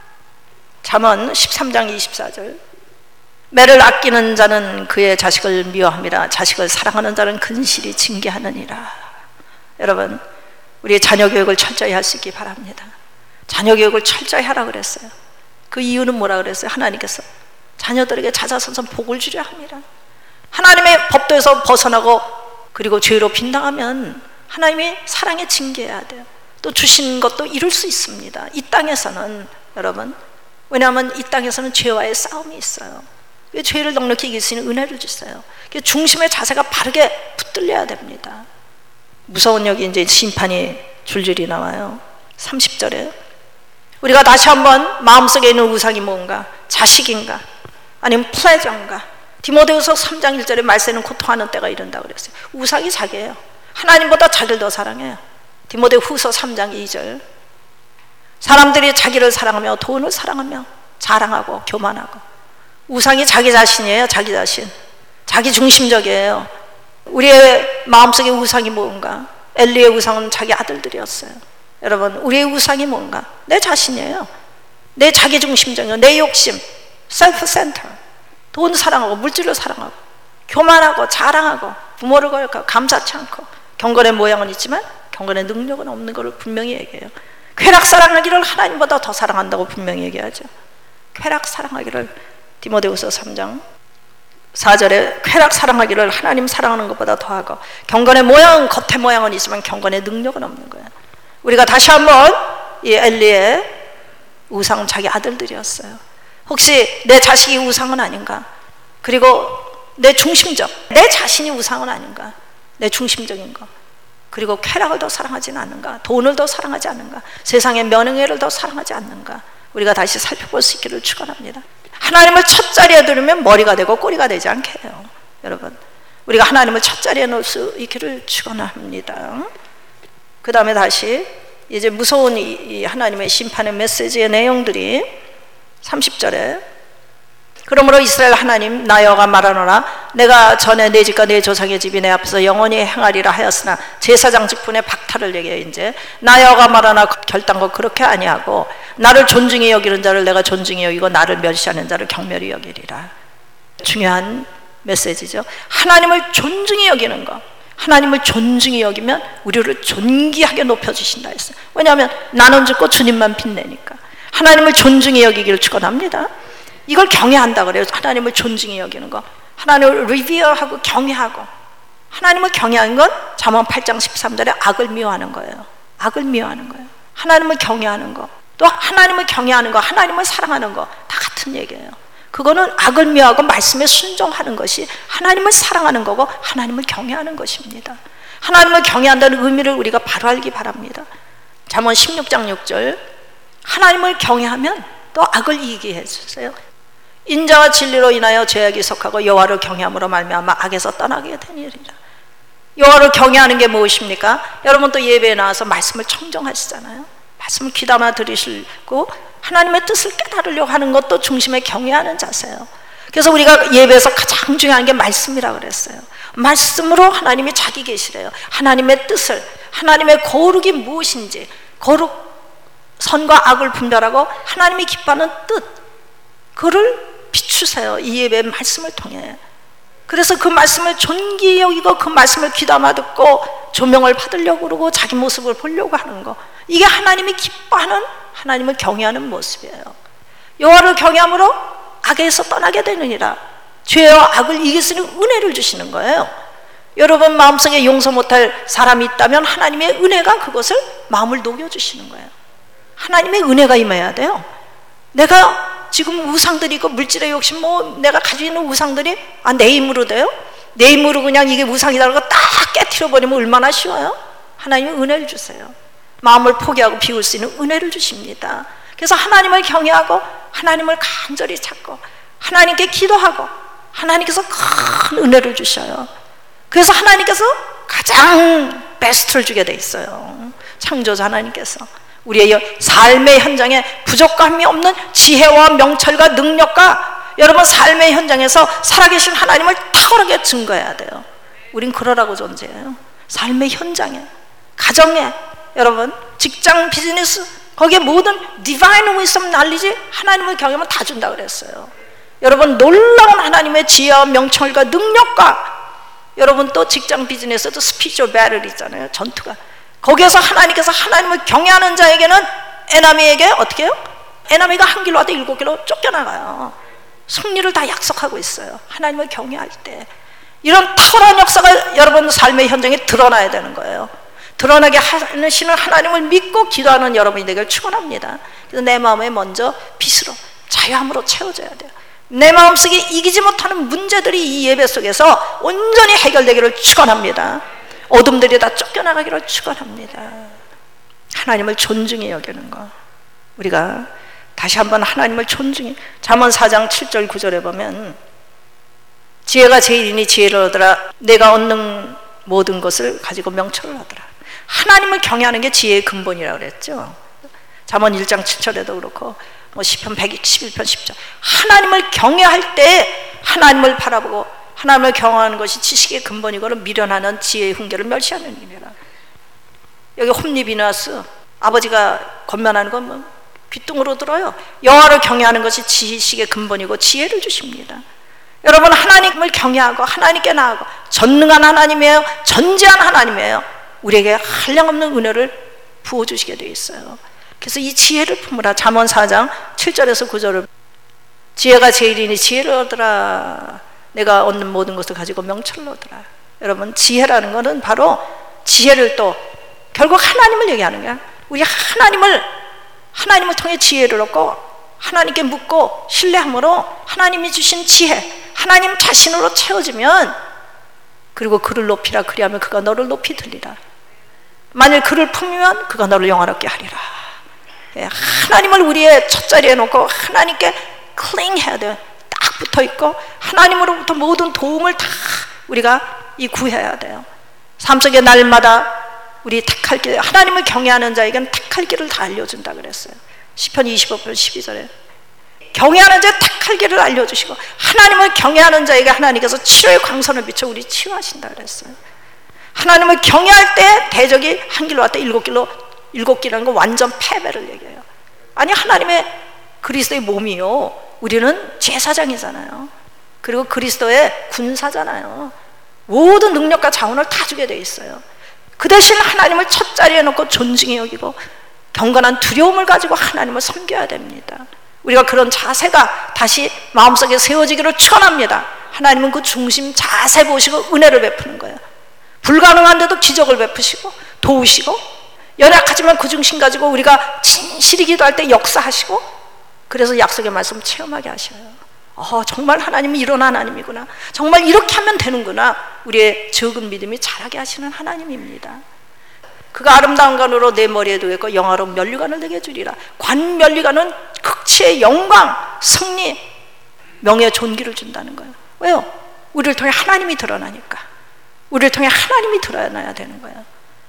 잠언 십삼 장 이십사 절, 매를 아끼는 자는 그의 자식을 미워함이라 자식을 사랑하는 자는 근실히 징계하느니라. 여러분 우리의 자녀 교육을 철저히 할 수 있기 바랍니다. 자녀 교육을 철저히 하라 그랬어요. 그 이유는 뭐라 그랬어요? 하나님께서 자녀들에게 찾아서서 복을 주려 합니다. 하나님의 법도에서 벗어나고 그리고 죄로 빈당하면 하나님이 사랑에 징계해야 돼요. 또 주신 것도 이룰 수 있습니다. 이 땅에서는 여러분, 왜냐하면 이 땅에서는 죄와의 싸움이 있어요. 죄를 넉넉히 이길 수 있는 은혜를 주세요. 중심의 자세가 바르게 붙들려야 됩니다. 무서운 여기 이제 심판이 줄줄이 나와요. 삼십 절에 우리가 다시 한번 마음속에 있는 우상이 뭔가, 자식인가 아니면 플레저인가. 디모데후서 삼 장 일 절에 말세는 고통하는 때가 이른다고 그랬어요. 우상이 자기예요. 하나님보다 자기를 더 사랑해요. 디모데후서 삼 장 이 절, 사람들이 자기를 사랑하며 돈을 사랑하며 자랑하고 교만하고, 우상이 자기 자신이에요. 자기 자신. 자기 중심적이에요. 우리의 마음속의 우상이 뭔가? 엘리의 우상은 자기 아들들이었어요. 여러분, 우리의 우상이 뭔가? 내 자신이에요. 내 자기 중심적이에요. 내 욕심, 셀프 센터. 돈 사랑하고 물질을 사랑하고 교만하고 자랑하고 부모를 거역하고 감사치 않고 경건의 모양은 있지만 경건의 능력은 없는 것을 분명히 얘기해요. 쾌락 사랑하기를 하나님보다 더 사랑한다고 분명히 얘기하죠. 쾌락 사랑하기를 디모데후서 삼 장 사 절에 쾌락 사랑하기를 하나님 사랑하는 것보다 더하고 경건의 모양은 겉의 모양은 있지만 경건의 능력은 없는 거예요. 우리가 다시 한번 이 엘리의 우상은 자기 아들들이었어요. 혹시 내 자식이 우상은 아닌가? 그리고 내 중심적, 내 자신이 우상은 아닌가? 내 중심적인 거. 그리고 쾌락을 더 사랑하지는 않는가? 돈을 더 사랑하지 않는가? 세상의 명예를 더 사랑하지 않는가? 우리가 다시 살펴볼 수 있기를 축원합니다. 하나님을 첫 자리에 두면 머리가 되고 꼬리가 되지 않게 해요. 여러분, 우리가 하나님을 첫 자리에 놓을 수 있기를 축원합니다. 그 다음에 다시 이제 무서운 이 하나님의 심판의 메시지의 내용들이 삼십 절에 그러므로 이스라엘 하나님 나 여호와가 말하노라 내가 전에 내 집과 내 조상의 집이 내 앞에서 영원히 행하리라 하였으나 제사장 직분의 박탈을 얘기해. 이제 나 여호와가 말하나 결단코 그렇게 아니하고 나를 존중히 여기는 자를 내가 존중히 여기고 나를 멸시하는 자를 경멸히 여기리라. 중요한 메시지죠. 하나님을 존중히 여기는 것, 하나님을 존중히 여기면 우리를 존귀하게 높여주신다 했어요. 왜냐하면 나는 죽고 주님만 빛내니까. 하나님을 존중히 여기기를 축원합니다. 이걸 경외한다 그래요. 하나님을 존중히 여기는 거, 하나님을 리비어하고 경외하고. 하나님을 경외하는 건 잠언 팔 장 십삼 절에 악을 미워하는 거예요. 악을 미워하는 거예요. 하나님을 경외하는 거, 또 하나님을 경외하는 거, 하나님을 사랑하는 거 다 같은 얘기예요. 그거는 악을 미워하고 말씀에 순종하는 것이 하나님을 사랑하는 거고 하나님을 경외하는 것입니다. 하나님을 경외한다는 의미를 우리가 바로 알기 바랍니다. 잠언 십육 장 육 절 하나님을 경외하면 또 악을 이기게 해주세요. 인자와 진리로 인하여 죄악이 속하고 여호와를 경외함으로 말미암아 악에서 떠나게 되니리라. 여호와를 경외하는 게 무엇입니까? 여러분 또 예배에 나와서 말씀을 청정하시잖아요. 말씀을 귀담아 들으시고 하나님의 뜻을 깨달으려고 하는 것도 중심에 경외하는 자세요. 그래서 우리가 예배에서 가장 중요한 게 말씀이라고 그랬어요. 말씀으로 하나님이 자기 계시래요. 하나님의 뜻을, 하나님의 거룩이 무엇인지, 거룩, 선과 악을 분별하고 하나님이 기뻐하는 뜻, 그를 비추세요. 이 예배의 말씀을 통해. 그래서 그 말씀을 존귀히 여기고 그 말씀을 귀담아 듣고 조명을 받으려고 그러고 자기 모습을 보려고 하는 거, 이게 하나님이 기뻐하는, 하나님을 경외하는 모습이에요. 여호와를 경외함으로 악에서 떠나게 되느니라. 죄와 악을 이길 수 있는 은혜를 주시는 거예요. 여러분 마음속에 용서 못할 사람이 있다면 하나님의 은혜가 그것을 마음을 녹여주시는 거예요. 하나님의 은혜가 임해야 돼요. 내가 지금 우상들이 있고 물질의 욕심, 뭐 내가 가지고 있는 우상들이 아, 내 힘으로 돼요? 내 힘으로 그냥 이게 우상이라는 거 딱 깨트려 버리면 얼마나 쉬워요? 하나님이 은혜를 주세요. 마음을 포기하고 비울 수 있는 은혜를 주십니다. 그래서 하나님을 경외하고 하나님을 간절히 찾고 하나님께 기도하고 하나님께서 큰 은혜를 주셔요. 그래서 하나님께서 가장 베스트를 주게 돼 있어요. 창조자 하나님께서 우리의 삶의 현장에 부족함이 없는 지혜와 명철과 능력과 여러분 삶의 현장에서 살아계신 하나님을 탁월하게 증거해야 돼요. 우린 그러라고 존재해요. 삶의 현장에, 가정에, 여러분 직장, 비즈니스, 거기에 모든 디바인 위섬 날리지 하나님을 경험하면 다 준다 그랬어요. 여러분 놀라운 하나님의 지혜와 명철과 능력과 여러분 또 직장 비즈니스에도 스피리추얼 배틀 있잖아요. 전투가. 거기에서 하나님께서 하나님을 경외하는 자에게는 에나미에게 어떻게 해요? 에나미가 한 길로 와도 일곱 길로 쫓겨나가요. 승리를 다 약속하고 있어요. 하나님을 경외할 때. 이런 탁월한 역사가 여러분 삶의 현장에 드러나야 되는 거예요. 드러나게 하시는 하나님을 믿고 기도하는 여러분이 되길 축원합니다. 그래서 내 마음에 먼저 빛으로, 자유함으로 채워져야 돼요. 내 마음속에 이기지 못하는 문제들이 이 예배 속에서 온전히 해결되기를 축원합니다. 어둠들이 다 쫓겨나가기를 축원합니다. 하나님을 존중히 여기는 거, 우리가 다시 한번 하나님을 존중히. 잠언 사 장 칠 절 구 절에 보면 지혜가 제일이니 지혜를 얻으라. 내가 얻는 모든 것을 가지고 명철을 얻으라. 하나님을 경외하는 게 지혜의 근본이라고 그랬죠. 잠언 일 장 칠 절에도 그렇고 뭐 시편 백십일 편 십 절 하나님을 경외할 때 하나님을 바라보고 하나님을 경외하는 것이 지식의 근본이거늘 미련하는 지혜의 훈계를 멸시하는 일이라. 여기 홈리 비나스 아버지가 권면하는 건 뭐 귀뚱으로 들어요. 여호와를 경외하는 것이 지식의 근본이고 지혜를 주십니다. 여러분, 하나님을 경외하고 하나님께 나아가고 전능한 하나님이에요. 전지한 하나님이에요. 우리에게 한량없는 은혜를 부어주시게 되어 있어요. 그래서 이 지혜를 품으라. 잠언 사 장 칠 절에서 구 절을 지혜가 제일이니 지혜를 얻으라. 내가 얻는 모든 것을 가지고 명철을 얻으라. 여러분, 지혜라는 것은 바로 지혜를 또 결국 하나님을 얘기하는 거야. 우리 하나님을 하나님을 통해 지혜를 얻고 하나님께 묻고 신뢰함으로 하나님이 주신 지혜, 하나님 자신으로 채워지면, 그리고 그를 높이라. 그리하면 그가 너를 높이 들리라. 만일 그를 품으면 그가 너를 영화롭게 하리라. 예, 하나님을 우리의 첫 자리에 놓고 하나님께 클링해야 돼요. 딱 붙어있고 하나님으로부터 모든 도움을 다 우리가 이 구해야 돼요. 삶 속에 날마다 우리 택할 길, 하나님을 경외하는 자에게는 택할 길을 다 알려준다 그랬어요. 시편 이십오 편 십이 절에 경외하는 자의 택할 길을 알려주시고 하나님을 경외하는 자에게 하나님께서 치료의 광선을 비춰 우리 치유하신다 그랬어요. 하나님을 경외할 때 대적이 한 길로 왔다 일곱 길로, 일곱 길이라는 건 완전 패배를 얘기해요. 아니, 하나님의 그리스도의 몸이요, 우리는 제사장이잖아요. 그리고 그리스도의 군사잖아요. 모든 능력과 자원을 다 주게 돼 있어요. 그 대신 하나님을 첫 자리에 놓고 존중히 여기고 경건한 두려움을 가지고 하나님을 섬겨야 됩니다. 우리가 그런 자세가 다시 마음속에 세워지기를 축원합니다. 하나님은 그 중심 자세 보시고 은혜를 베푸는 거예요. 불가능한데도 기적을 베푸시고 도우시고, 연약하지만 그 중심 가지고 우리가 진실히 기도할 때 역사하시고, 그래서 약속의 말씀 체험하게 하셔요. 어, 정말 하나님이 이런 하나님이구나, 정말 이렇게 하면 되는구나, 우리의 적은 믿음이 자라게 하시는 하나님입니다. 그가 아름다운 관으로 내 머리에 두었고 영화로운 면류관을 내게 주리라. 관 면류관은 극치의 영광, 승리, 명예, 존귀를 준다는 거예요. 왜요? 우리를 통해 하나님이 드러나니까. 우리를 통해 하나님이 드러나야 되는 거예요.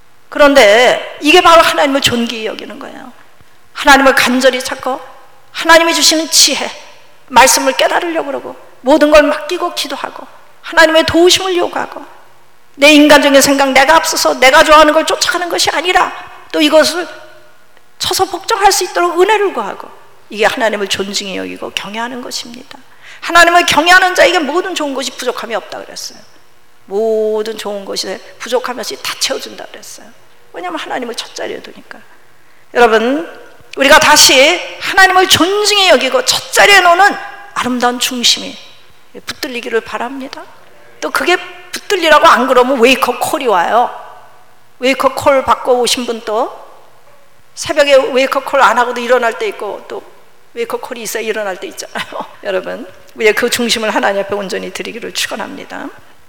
그런데 이게 바로 하나님을 존귀히 여기는 거예요. 하나님을 간절히 찾고 하나님이 주시는 지혜, 말씀을 깨달으려고 그러고 모든 걸 맡기고 기도하고 하나님의 도우심을 요구하고, 내 인간적인 생각, 내가 앞서서 내가 좋아하는 걸 쫓아가는 것이 아니라 또 이것을 쳐서 복종할 수 있도록 은혜를 구하고, 이게 하나님을 존중히 여기고 경외하는 것입니다. 하나님을 경외하는 자에게 모든 좋은 것이 부족함이 없다 그랬어요. 모든 좋은 것이 부족함이 없이 다 채워준다 그랬어요. 왜냐하면 하나님을 첫 자리에 두니까. 여러분, 우리가 다시 하나님을 존중히 여기고 첫 자리에 놓는 아름다운 중심이 붙들리기를 바랍니다. 또 그게 붙들리라고 안 그러면 웨이크업 콜이 와요. 웨이크업 콜 받고 오신 분, 또 새벽에 웨이크업 콜 안 하고도 일어날 때 있고, 또 웨이크업 콜이 있어야 일어날 때 있잖아요. 여러분, 우리의 그 중심을 하나님 앞에 온전히 드리기를 축원합니다.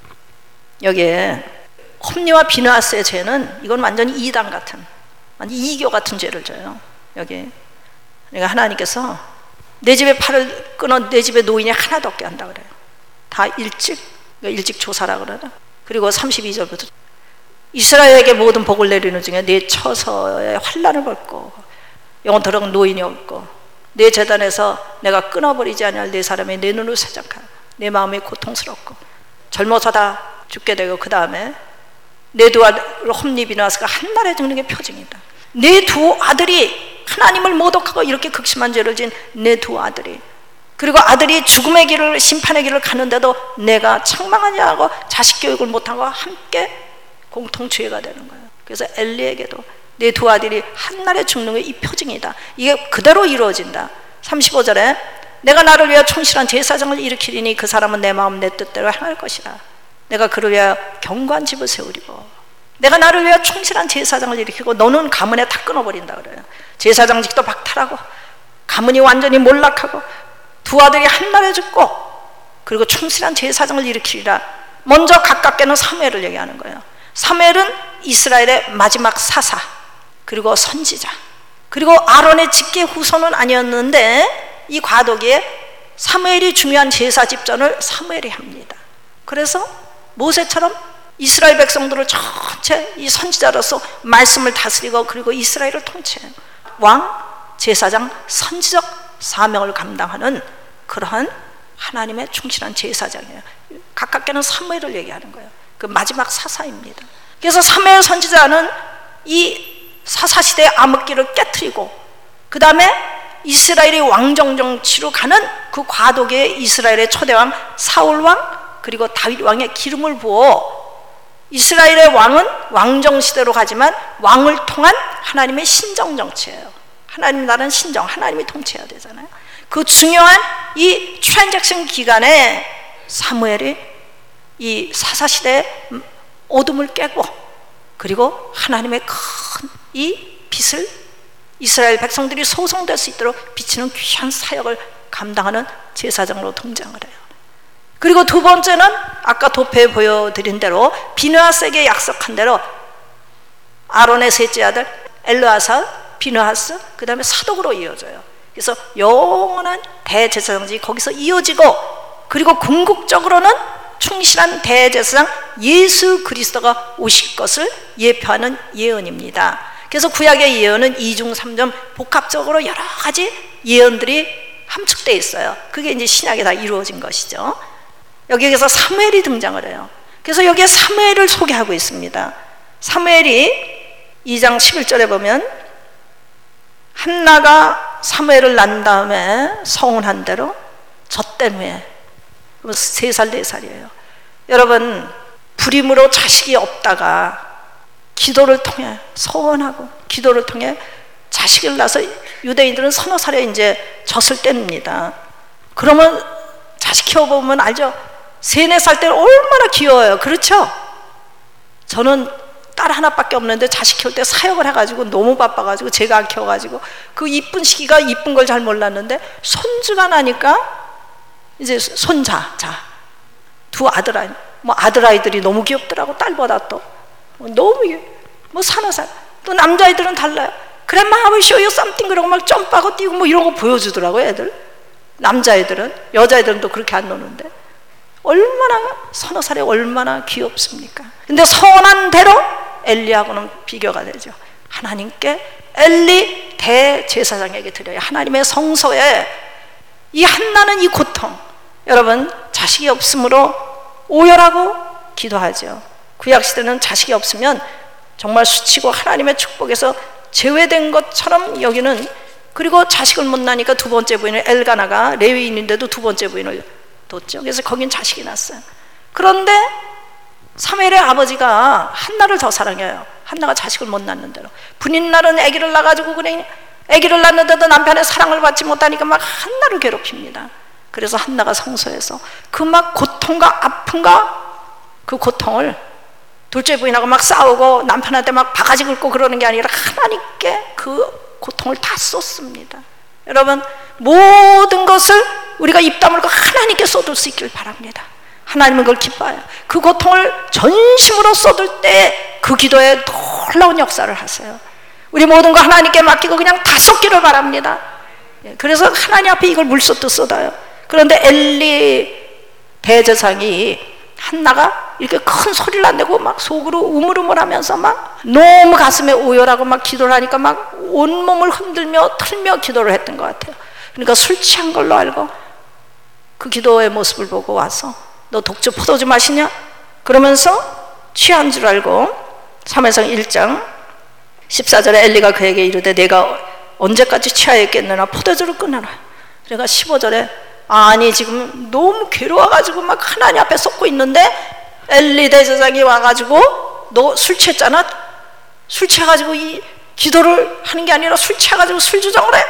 여기에 홈리와 비느하스의 죄는, 이건 완전히 이단 같은, 완전 이교 같은 죄를 져요. 여기 그러니까 하나님께서 내 집에 팔을 끊어 내 집에 노인이 하나도 없게 한다 그래요. 다 일찍, 그러니까 일찍 조사라 그러나. 그리고 삼십이 절부터 이스라엘에게 모든 복을 내리는 중에 내 처서에 환난을 벌고 영원토록 노인이 없고, 내 재단에서 내가 끊어버리지 아니할 내 사람이 내 눈을 새적하고 내 마음이 고통스럽고 젊어서 다 죽게 되고, 그 다음에 내 두 아들 홈리 비느하스가 한 날에 죽는 게 표징이다. 내 두 아들이 하나님을 모독하고 이렇게 극심한 죄를 지은 내 두 아들이, 그리고 아들이 죽음의 길을, 심판의 길을 가는데도 내가 책망하냐 하고 자식 교육을 못한 거와 함께 공통죄가 되는 거예요. 그래서 엘리에게도 내 두 아들이 한날에 죽는 게 이 표징이다. 이게 그대로 이루어진다. 삼십오 절에 내가 나를 위하여 충실한 제사장을 일으키리니 그 사람은 내 마음 내 뜻대로 행할 것이라. 내가 그를 위하여 견고한 집을 세우리고, 내가 나를 위하여 충실한 제사장을 일으키고 너는 가문에 다 끊어버린다 그래요. 제사장직도 박탈하고 가문이 완전히 몰락하고 두 아들이 한날에 죽고, 그리고 충실한 제사장을 일으키리라. 먼저 가깝게는 사무엘을 얘기하는 거예요. 사무엘은 이스라엘의 마지막 사사, 그리고 선지자, 그리고 아론의 직계 후손은 아니었는데 이 과도기에 사무엘이 중요한 제사 집전을 사무엘이 합니다. 그래서 모세처럼 이스라엘 백성들을 전체 이 선지자로서 말씀을 다스리고, 그리고 이스라엘을 통치해요. 왕, 제사장, 선지적 사명을 감당하는 그러한 하나님의 충실한 제사장이에요. 가깝게는 사무엘을 얘기하는 거예요. 그 마지막 사사입니다. 그래서 사무엘 선지자는 이 사사시대의 암흑기를 깨트리고 그 다음에 이스라엘이 왕정 정치로 가는 그 과도기에 이스라엘의 초대왕 사울왕 그리고 다윗왕의 기름을 부어 이스라엘의 왕은 왕정시대로 가지만 왕을 통한 하나님의 신정정치예요. 하나님 나라는 신정, 하나님이 통치해야 되잖아요. 그 중요한 이 트랜잭션 기간에 사무엘이 이 사사시대의 어둠을 깨고 그리고 하나님의 큰 이 빛을 이스라엘 백성들이 소송될 수 있도록 비치는 귀한 사역을 감당하는 제사장으로 등장을 해요. 그리고 두 번째는 아까 도표에 보여드린 대로 비느하스에게 약속한 대로 아론의 셋째 아들 엘르아살, 비느하스, 그 다음에 사독으로 이어져요. 그래서 영원한 대제사장직이 거기서 이어지고 그리고 궁극적으로는 충실한 대제사장 예수 그리스도가 오실 것을 예표하는 예언입니다. 그래서 구약의 예언은 이중 삼중 복합적으로 여러 가지 예언들이 함축되어 있어요. 그게 이제 신약에 다 이루어진 것이죠. 여기에서 사무엘이 등장을 해요. 그래서 여기에 사무엘을 소개하고 있습니다. 사무엘이 이 장 십일 절에 보면 한나가 사무엘을 낳은 다음에 성혼한 대로 젖된 후에 세 살, 네 살이에요. 여러분, 불임으로 자식이 없다가 기도를 통해 서원하고 기도를 통해 자식을 낳아서 유대인들은 서너 살에 이제 졌을 때입니다. 그러면 자식 키워보면 알죠? 세네 살 때는 얼마나 귀여워요. 그렇죠? 저는 딸 하나밖에 없는데 자식 키울 때 사역을 해가지고 너무 바빠가지고 제가 안 키워가지고 그 이쁜 시기가 이쁜 걸 잘 몰랐는데 손주가 나니까 이제 손자, 자, 두 아들아이, 뭐 아들아이들이 너무 귀엽더라고. 딸보다 또 너무 뭐 서너 살. 또 남자아이들은 달라요. 그래, 막 I will show you something 그러고 막 점프하고 뛰고 뭐 이런 거 보여주더라고 애들. 남자애들은, 여자애들은 또 그렇게 안 노는데 얼마나 서너 살에 얼마나 귀엽습니까? 근데 선한 대로 엘리하고는 비교가 되죠. 하나님께 엘리 대제사장에게 드려요. 하나님의 성소에 이 한나는 이 고통, 여러분 자식이 없으므로 오열하고 기도하죠. 구약시대는 자식이 없으면 정말 수치고 하나님의 축복에서 제외된 것처럼 여기는. 그리고 자식을 못 낳으니까 두 번째 부인을 엘가나가 레위인인데도 두 번째 부인을 뒀죠. 그래서 거긴 자식이 났어요. 그런데 사무엘의 아버지가 한나를 더 사랑해요. 한나가 자식을 못 낳는 대로. 분인날은 아기를 낳아가지고 그냥 아기를 낳는데도 남편의 사랑을 받지 못하니까 막 한나를 괴롭힙니다. 그래서 한나가 성소에서 그 막 고통과 아픔과 그 고통을 둘째 부인하고 막 싸우고 남편한테 막 바가지 긁고 그러는 게 아니라 하나님께 그 고통을 다 쏟습니다. 여러분, 모든 것을 우리가 입 다물고 하나님께 쏟을 수 있길 바랍니다. 하나님은 그걸 기뻐해요. 그 고통을 전심으로 쏟을 때 그 기도에 놀라운 역사를 하세요. 우리 모든 거 하나님께 맡기고 그냥 다 쏟기를 바랍니다. 그래서 하나님 앞에 이걸 물쏟듯 쏟아요. 그런데 엘리 대제사장이 한나가 이렇게 큰 소리를 안 내고 막 속으로 우물우물하면서 막 너무 가슴에 오열하고 막 기도를 하니까 막 온몸을 흔들며 틀며 기도를 했던 것 같아요. 그러니까 술 취한 걸로 알고 그 기도의 모습을 보고 와서 너 독주 포도주 마시냐? 그러면서 취한 줄 알고 사무엘상 일 장 십사 절에 엘리가 그에게 이르되 내가 언제까지 취하였겠느냐? 포도주를 끊어라. 그래가 십오 절에 아니 지금 너무 괴로워가지고 막 하나님 앞에 쏟고 있는데 엘리 대제사장이 와가지고 너 술 취했잖아? 술 취해가지고 이 기도를 하는 게 아니라 술 취해가지고 술 주정을 해?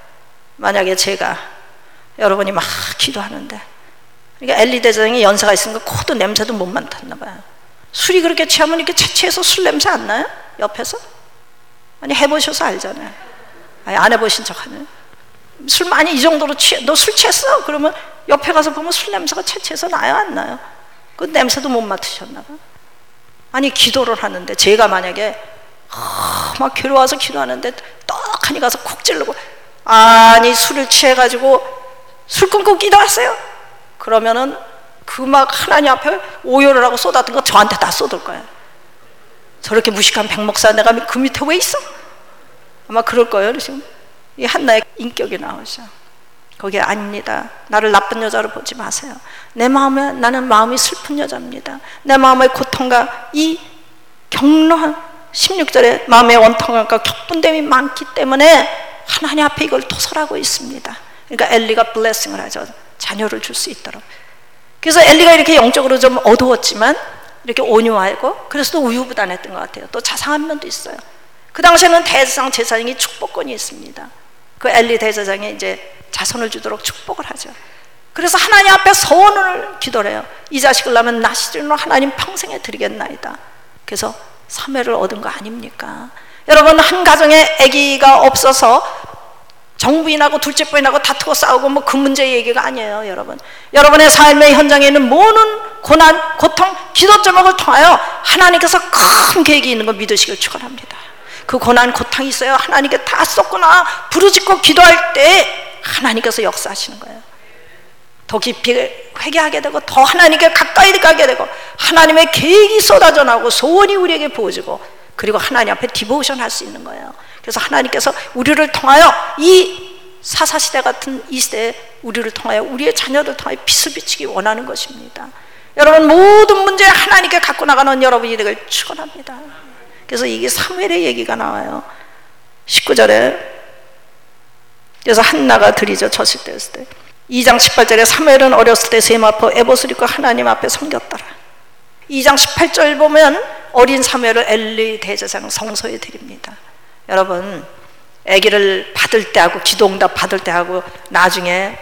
만약에 제가 여러분이 막 기도하는데, 그러니까 엘리 대제사장이 연세가 있으니까 코도 냄새도 못 맡았나 봐요. 술이 그렇게 취하면 이렇게 채취해서 술 냄새 안 나요? 옆에서? 아니 해보셔서 알잖아요. 아니 안 해보신 척 하네. 술 많이 이 정도로 취해, 너 술 취했어? 그러면 옆에 가서 보면 술 냄새가 채취해서 나요 안 나요? 그 냄새도 못 맡으셨나 봐. 아니 기도를 하는데 제가 만약에 아, 막 괴로워서 기도하는데 떡하니 가서 콕 찌르고 아니 술을 취해가지고 술 끊고 기도하세요? 그러면은 그 막 하나님 앞에 오열을 하고 쏟았던 거 저한테 다 쏟을 거예요. 저렇게 무식한 백목사 내가 그 밑에 왜 있어? 아마 그럴 거예요. 지금 이 한나의 인격이 나오죠. 거기에 아닙니다. 나를 나쁜 여자로 보지 마세요. 내 마음에 나는 마음이 슬픈 여자입니다. 내 마음의 고통과 이 격노한 십육 절에 마음의 원통함과 격분됨이 많기 때문에 하나님 앞에 이걸 토설하고 있습니다. 그러니까 엘리가 블레싱을 하죠. 자녀를 줄 수 있도록. 그래서 엘리가 이렇게 영적으로 좀 어두웠지만 이렇게 온유하고 그래서 또 우유부단했던 것 같아요. 또 자상한 면도 있어요. 그 당시에는 대제사장 제사장이 축복권이 있습니다. 그 엘리 대제사장이 이제 자손을 주도록 축복을 하죠. 그래서 하나님 앞에 서원을 기도를 해요. 이 자식을 낳으면 나시질로 하나님 평생에 드리겠나이다. 그래서 사매를 얻은 거 아닙니까? 여러분, 한 가정에 아기가 없어서 정부인하고 둘째 부인하고 다투고 싸우고 뭐 그 문제 얘기가 아니에요. 여러분, 여러분의 삶의 현장에 있는 모든 고난, 고통, 기도 제목을 통하여 하나님께서 큰 계획이 있는 걸 믿으시길 축원합니다. 그 고난, 고통이 있어요. 하나님께 다 쏟거나 부르짖고 기도할 때 하나님께서 역사하시는 거예요. 더 깊이 회개하게 되고 더 하나님께 가까이 가게 되고 하나님의 계획이 쏟아져 나오고 소원이 우리에게 부어지고 그리고 하나님 앞에 디보션 할 수 있는 거예요. 그래서 하나님께서 우리를 통하여 이 사사시대 같은 이 시대에 우리를 통하여 우리의 자녀들 통하여 빛을 비추기 원하는 것입니다. 여러분, 모든 문제 하나님께 갖고 나가는 여러분이 되길 축원합니다. 그래서 이게 사무엘의 얘기가 나와요. 십구 절에. 그래서 한나가 드리죠. 젖을 때였을 때. 이 장 십팔 절에 사무엘은 어렸을 때 셈 앞에 에봇을 입고 하나님 앞에 섬겼더라. 이 장 십팔 절 보면 어린 사무엘을 엘리 대제사장 성소에 드립니다. 여러분, 아기를 받을 때 하고 기도응답 받을 때 하고 나중에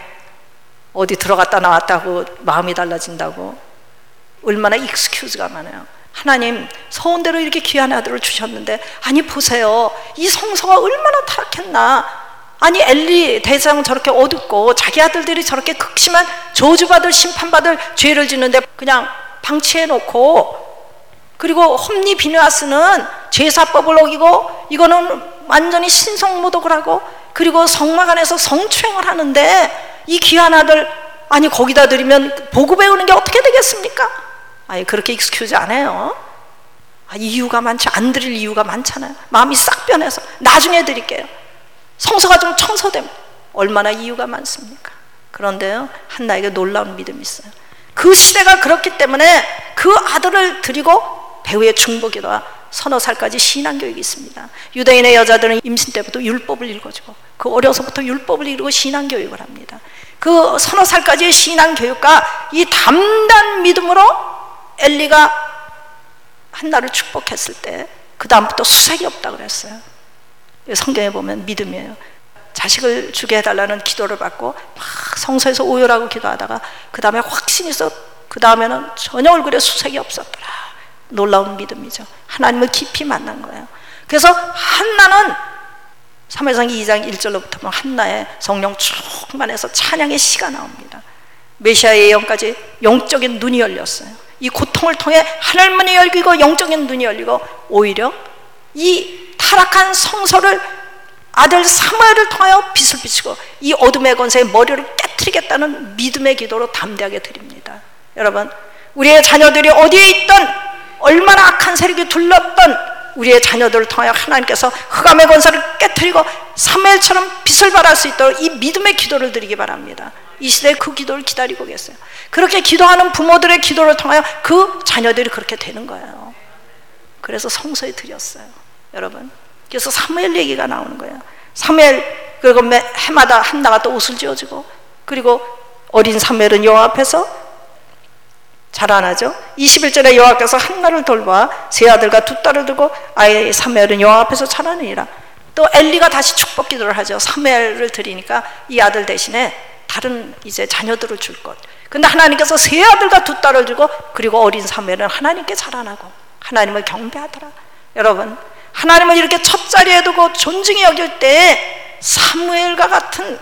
어디 들어갔다 나왔다 하고 마음이 달라진다고 얼마나 익스큐즈가 많아요. 하나님, 서운대로 이렇게 귀한 아들을 주셨는데 아니 보세요, 이 성소가 얼마나 타락했나. 아니 엘리 대제사장 저렇게 어둡고 자기 아들들이 저렇게 극심한 저주받을 심판받을 죄를 짓는데 그냥 방치해놓고, 그리고 홈리 비누아스는 제사법을 어기고 이거는 완전히 신성모독을 하고 그리고 성막 안에서 성추행을 하는데 이 귀한 아들 아니 거기다 드리면 보고 배우는 게 어떻게 되겠습니까? 아니 그렇게 익스큐즈 안 해요. 아, 이유가 많죠. 안 드릴 이유가 많잖아요. 마음이 싹 변해서 나중에 드릴게요. 성소가 좀 청소되면 얼마나 이유가 많습니까? 그런데요, 한나에게 놀라운 믿음이 있어요. 그 시대가 그렇기 때문에 그 아들을 드리고 배후의 중보기도와 서너 살까지 신앙교육이 있습니다. 유대인의 여자들은 임신 때부터 율법을 읽어주고 그 어려서부터 율법을 읽고 신앙교육을 합니다. 그 서너 살까지의 신앙교육과 이 담대한 믿음으로 엘리가 한나를 축복했을 때 그 다음부터 수색이 없다고 그랬어요. 성경에 보면 믿음이에요. 자식을 주게 해달라는 기도를 받고 막 성소에서 오열하고 기도하다가 그 다음에 확신이 있어 그 다음에는 전혀 얼굴에 수색이 없었더라. 놀라운 믿음이죠. 하나님을 깊이 만난 거예요. 그래서 한나는 사무엘상기 이 장 일 절로부터 보면 한나의 성령 충만해서 찬양의 시가 나옵니다. 메시아의 예언까지 영적인 눈이 열렸어요. 이 고통을 통해 하늘문이 열리고 영적인 눈이 열리고 오히려 이 타락한 성소를 아들 사무엘을 통하여 빛을 비추고 이 어둠의 권세의 머리를 깨트리겠다는 믿음의 기도로 담대하게 드립니다. 여러분, 우리의 자녀들이 어디에 있든 얼마나 악한 세력이 둘렀던 우리의 자녀들을 통하여 하나님께서 흑암의 권세를 깨트리고 사무엘처럼 빛을 발할 수 있도록 이 믿음의 기도를 드리기 바랍니다. 이 시대에 그 기도를 기다리고 계세요. 그렇게 기도하는 부모들의 기도를 통하여 그 자녀들이 그렇게 되는 거예요. 그래서 성소에 드렸어요. 여러분, 그래서 사무엘 얘기가 나오는 거예요. 사무엘, 그리고 해마다 한나가 또 옷을 지어주고 그리고 어린 사무엘은 여호와 앞에서 자라나죠. 이십일 절에 여호와께서 한나를 돌봐 세 아들과 두 딸을 두고 아이 사무엘은 여호와 앞에서 자라느니라. 또 엘리가 다시 축복 기도를 하죠. 사무엘을 드리니까 이 아들 대신에 다른 이제 자녀들을 줄 것. 근데 하나님께서 세 아들과 두 딸을 주고 그리고 어린 사무엘은 하나님께 자라나고 하나님을 경배하더라. 여러분, 하나님을 이렇게 첫 자리에 두고 존중히 여길 때 사무엘과 같은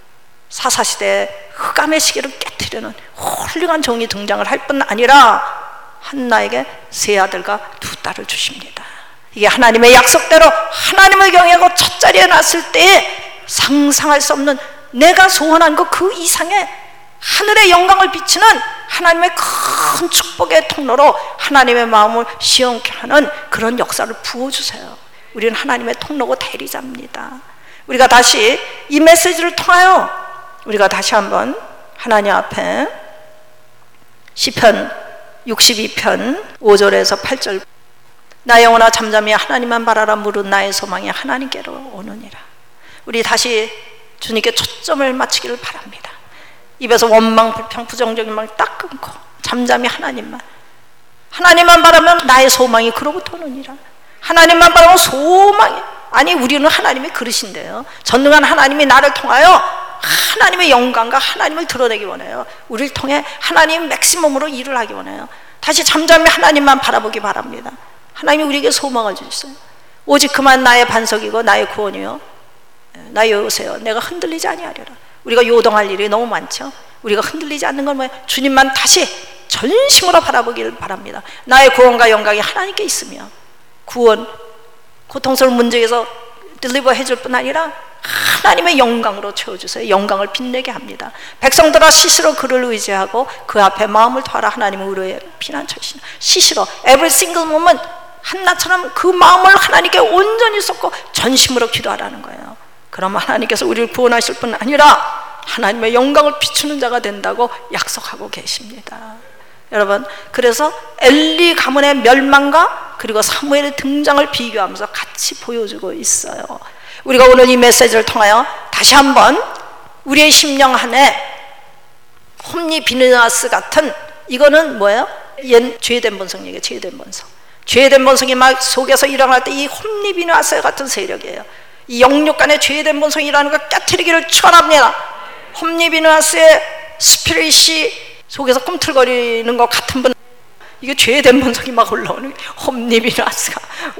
사사시대의 흑암의 시기를 깨트리는 훌륭한 종이 등장을 할 뿐 아니라 한나에게 세 아들과 두 딸을 주십니다. 이게 하나님의 약속대로 하나님을 경외하고 첫 자리에 놨을 때에 상상할 수 없는 내가 소원한 것 그 이상의 하늘의 영광을 비치는 하나님의 큰 축복의 통로로 하나님의 마음을 시원케 하는 그런 역사를 부어주세요. 우리는 하나님의 통로고 대리자입니다. 우리가 다시 이 메시지를 통하여 우리가 다시 한번 하나님 앞에 시편 육십이 편 오 절에서 팔 절, 나 영혼아 잠잠히 하나님만 바라라. 무릇 나의 소망이 하나님께로 오느니라. 우리 다시 주님께 초점을 맞추기를 바랍니다. 입에서 원망, 불평, 부정적인 말 딱 끊고 잠잠히 하나님만, 하나님만 바라면 나의 소망이 그로부터 오느니라. 하나님만 바라면 소망이, 아니 우리는 하나님의 그릇인데요, 전능한 하나님이 나를 통하여 하나님의 영광과 하나님을 드러내기 원해요. 우리를 통해 하나님 맥시멈으로 일을 하기 원해요. 다시 잠잠히 하나님만 바라보기 바랍니다. 하나님이 우리에게 소망을 주셨어요. 오직 그만 나의 반석이고 나의 구원이요 나 여호세요 내가 흔들리지 아니하리라. 우리가 요동할 일이 너무 많죠. 우리가 흔들리지 않는 건 뭐예요? 주님만 다시 전심으로 바라보기를 바랍니다. 나의 구원과 영광이 하나님께 있으며, 구원, 고통스러운 문제에서 딜리버 해줄 뿐 아니라 하나님의 영광으로 채워주세요. 영광을 빛내게 합니다. 백성들아 시시로 그를 의지하고 그 앞에 마음을 더하라. 하나님은 우리의 피난처시나. 시시로, every single moment, 한나처럼 그 마음을 하나님께 온전히 쏟고 전심으로 기도하라는 거예요. 그러면 하나님께서 우리를 구원하실 뿐 아니라 하나님의 영광을 비추는 자가 된다고 약속하고 계십니다. 여러분, 그래서 엘리 가문의 멸망과 그리고 사무엘의 등장을 비교하면서 같이 보여주고 있어요. 우리가 오늘 이 메시지를 통하여 다시 한번 우리의 심령 안에 홈리 비느하스 같은, 이거는 뭐예요? 옛 죄된 본성이에요. 죄된 본성. 죄된 본성이 막 속에서 일어날 때 이 홈리 비느하스 같은 세력이에요. 이 영육 간의 죄된 본성이라는 걸 깨트리기를 축원합니다. 홈리 비느하스의 스피릿이 속에서 꿈틀거리는 것 같은 분, 이게 죄된 본성이 막 올라오는, 홈리 비느하스가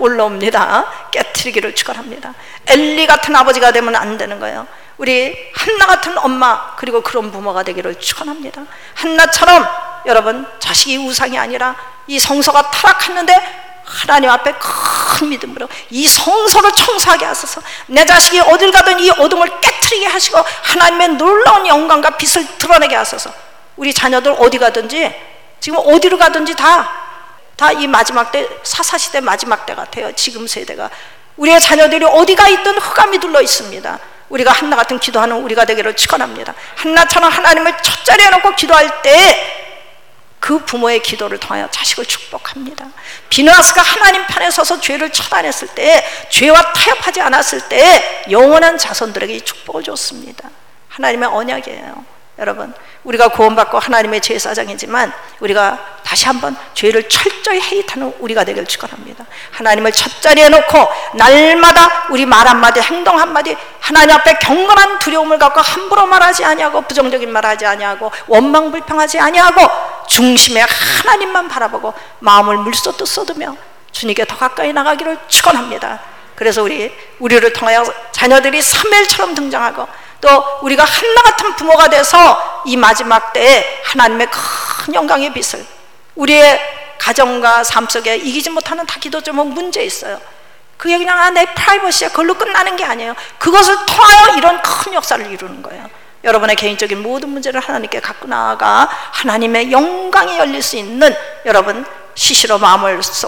올라옵니다. 깨트리기를 축원합니다. 엘리 같은 아버지가 되면 안 되는 거예요. 우리 한나 같은 엄마 그리고 그런 부모가 되기를 축원합니다. 한나처럼 여러분, 자식이 우상이 아니라 이 성소가 타락했는데 하나님 앞에 큰 믿음으로 이 성소를 청소하게 하소서. 내 자식이 어딜 가든 이 어둠을 깨트리게 하시고 하나님의 놀라운 영광과 빛을 드러내게 하소서. 우리 자녀들 어디 가든지, 지금 어디로 가든지 다 다 이 마지막 때, 사사시대 마지막 때 같아요. 지금 세대가, 우리의 자녀들이 어디가 있든 흑암이 둘러 있습니다. 우리가 한나 같은 기도하는 우리가 되기를 축원합니다. 한나처럼 하나님을 첫자리에 놓고 기도할 때 그 부모의 기도를 통하여 자식을 축복합니다. 비느하스가 하나님 편에 서서 죄를 처단했을 때, 죄와 타협하지 않았을 때 영원한 자손들에게 이 축복을 줬습니다. 하나님의 언약이에요. 여러분, 우리가 구원받고 하나님의 제사장이지만 우리가 다시 한번 죄를 철저히 해입하는 우리가 되길 축원합니다. 하나님을 첫자리에 놓고 날마다 우리 말 한마디, 행동 한마디 하나님 앞에 경건한 두려움을 갖고 함부로 말하지 아니하고 부정적인 말하지 아니하고 원망 불평하지 아니하고 중심에 하나님만 바라보고 마음을 물쏟듯 쏟으며 주님께 더 가까이 나가기를 축원합니다. 그래서 우리 우리를 통하여 자녀들이 사무엘처럼 등장하고, 또 우리가 한나 같은 부모가 돼서 이 마지막 때에 하나님의 큰 영광의 빛을, 우리의 가정과 삶 속에 이기지 못하는 다 기도점은 문제 있어요. 그게 그냥 아, 내 프라이버시야, 그걸로 끝나는 게 아니에요. 그것을 통하여 이런 큰 역사를 이루는 거예요. 여러분의 개인적인 모든 문제를 하나님께 갖고 나아가 하나님의 영광이 열릴 수 있는, 여러분 시시로 마음을 쏟고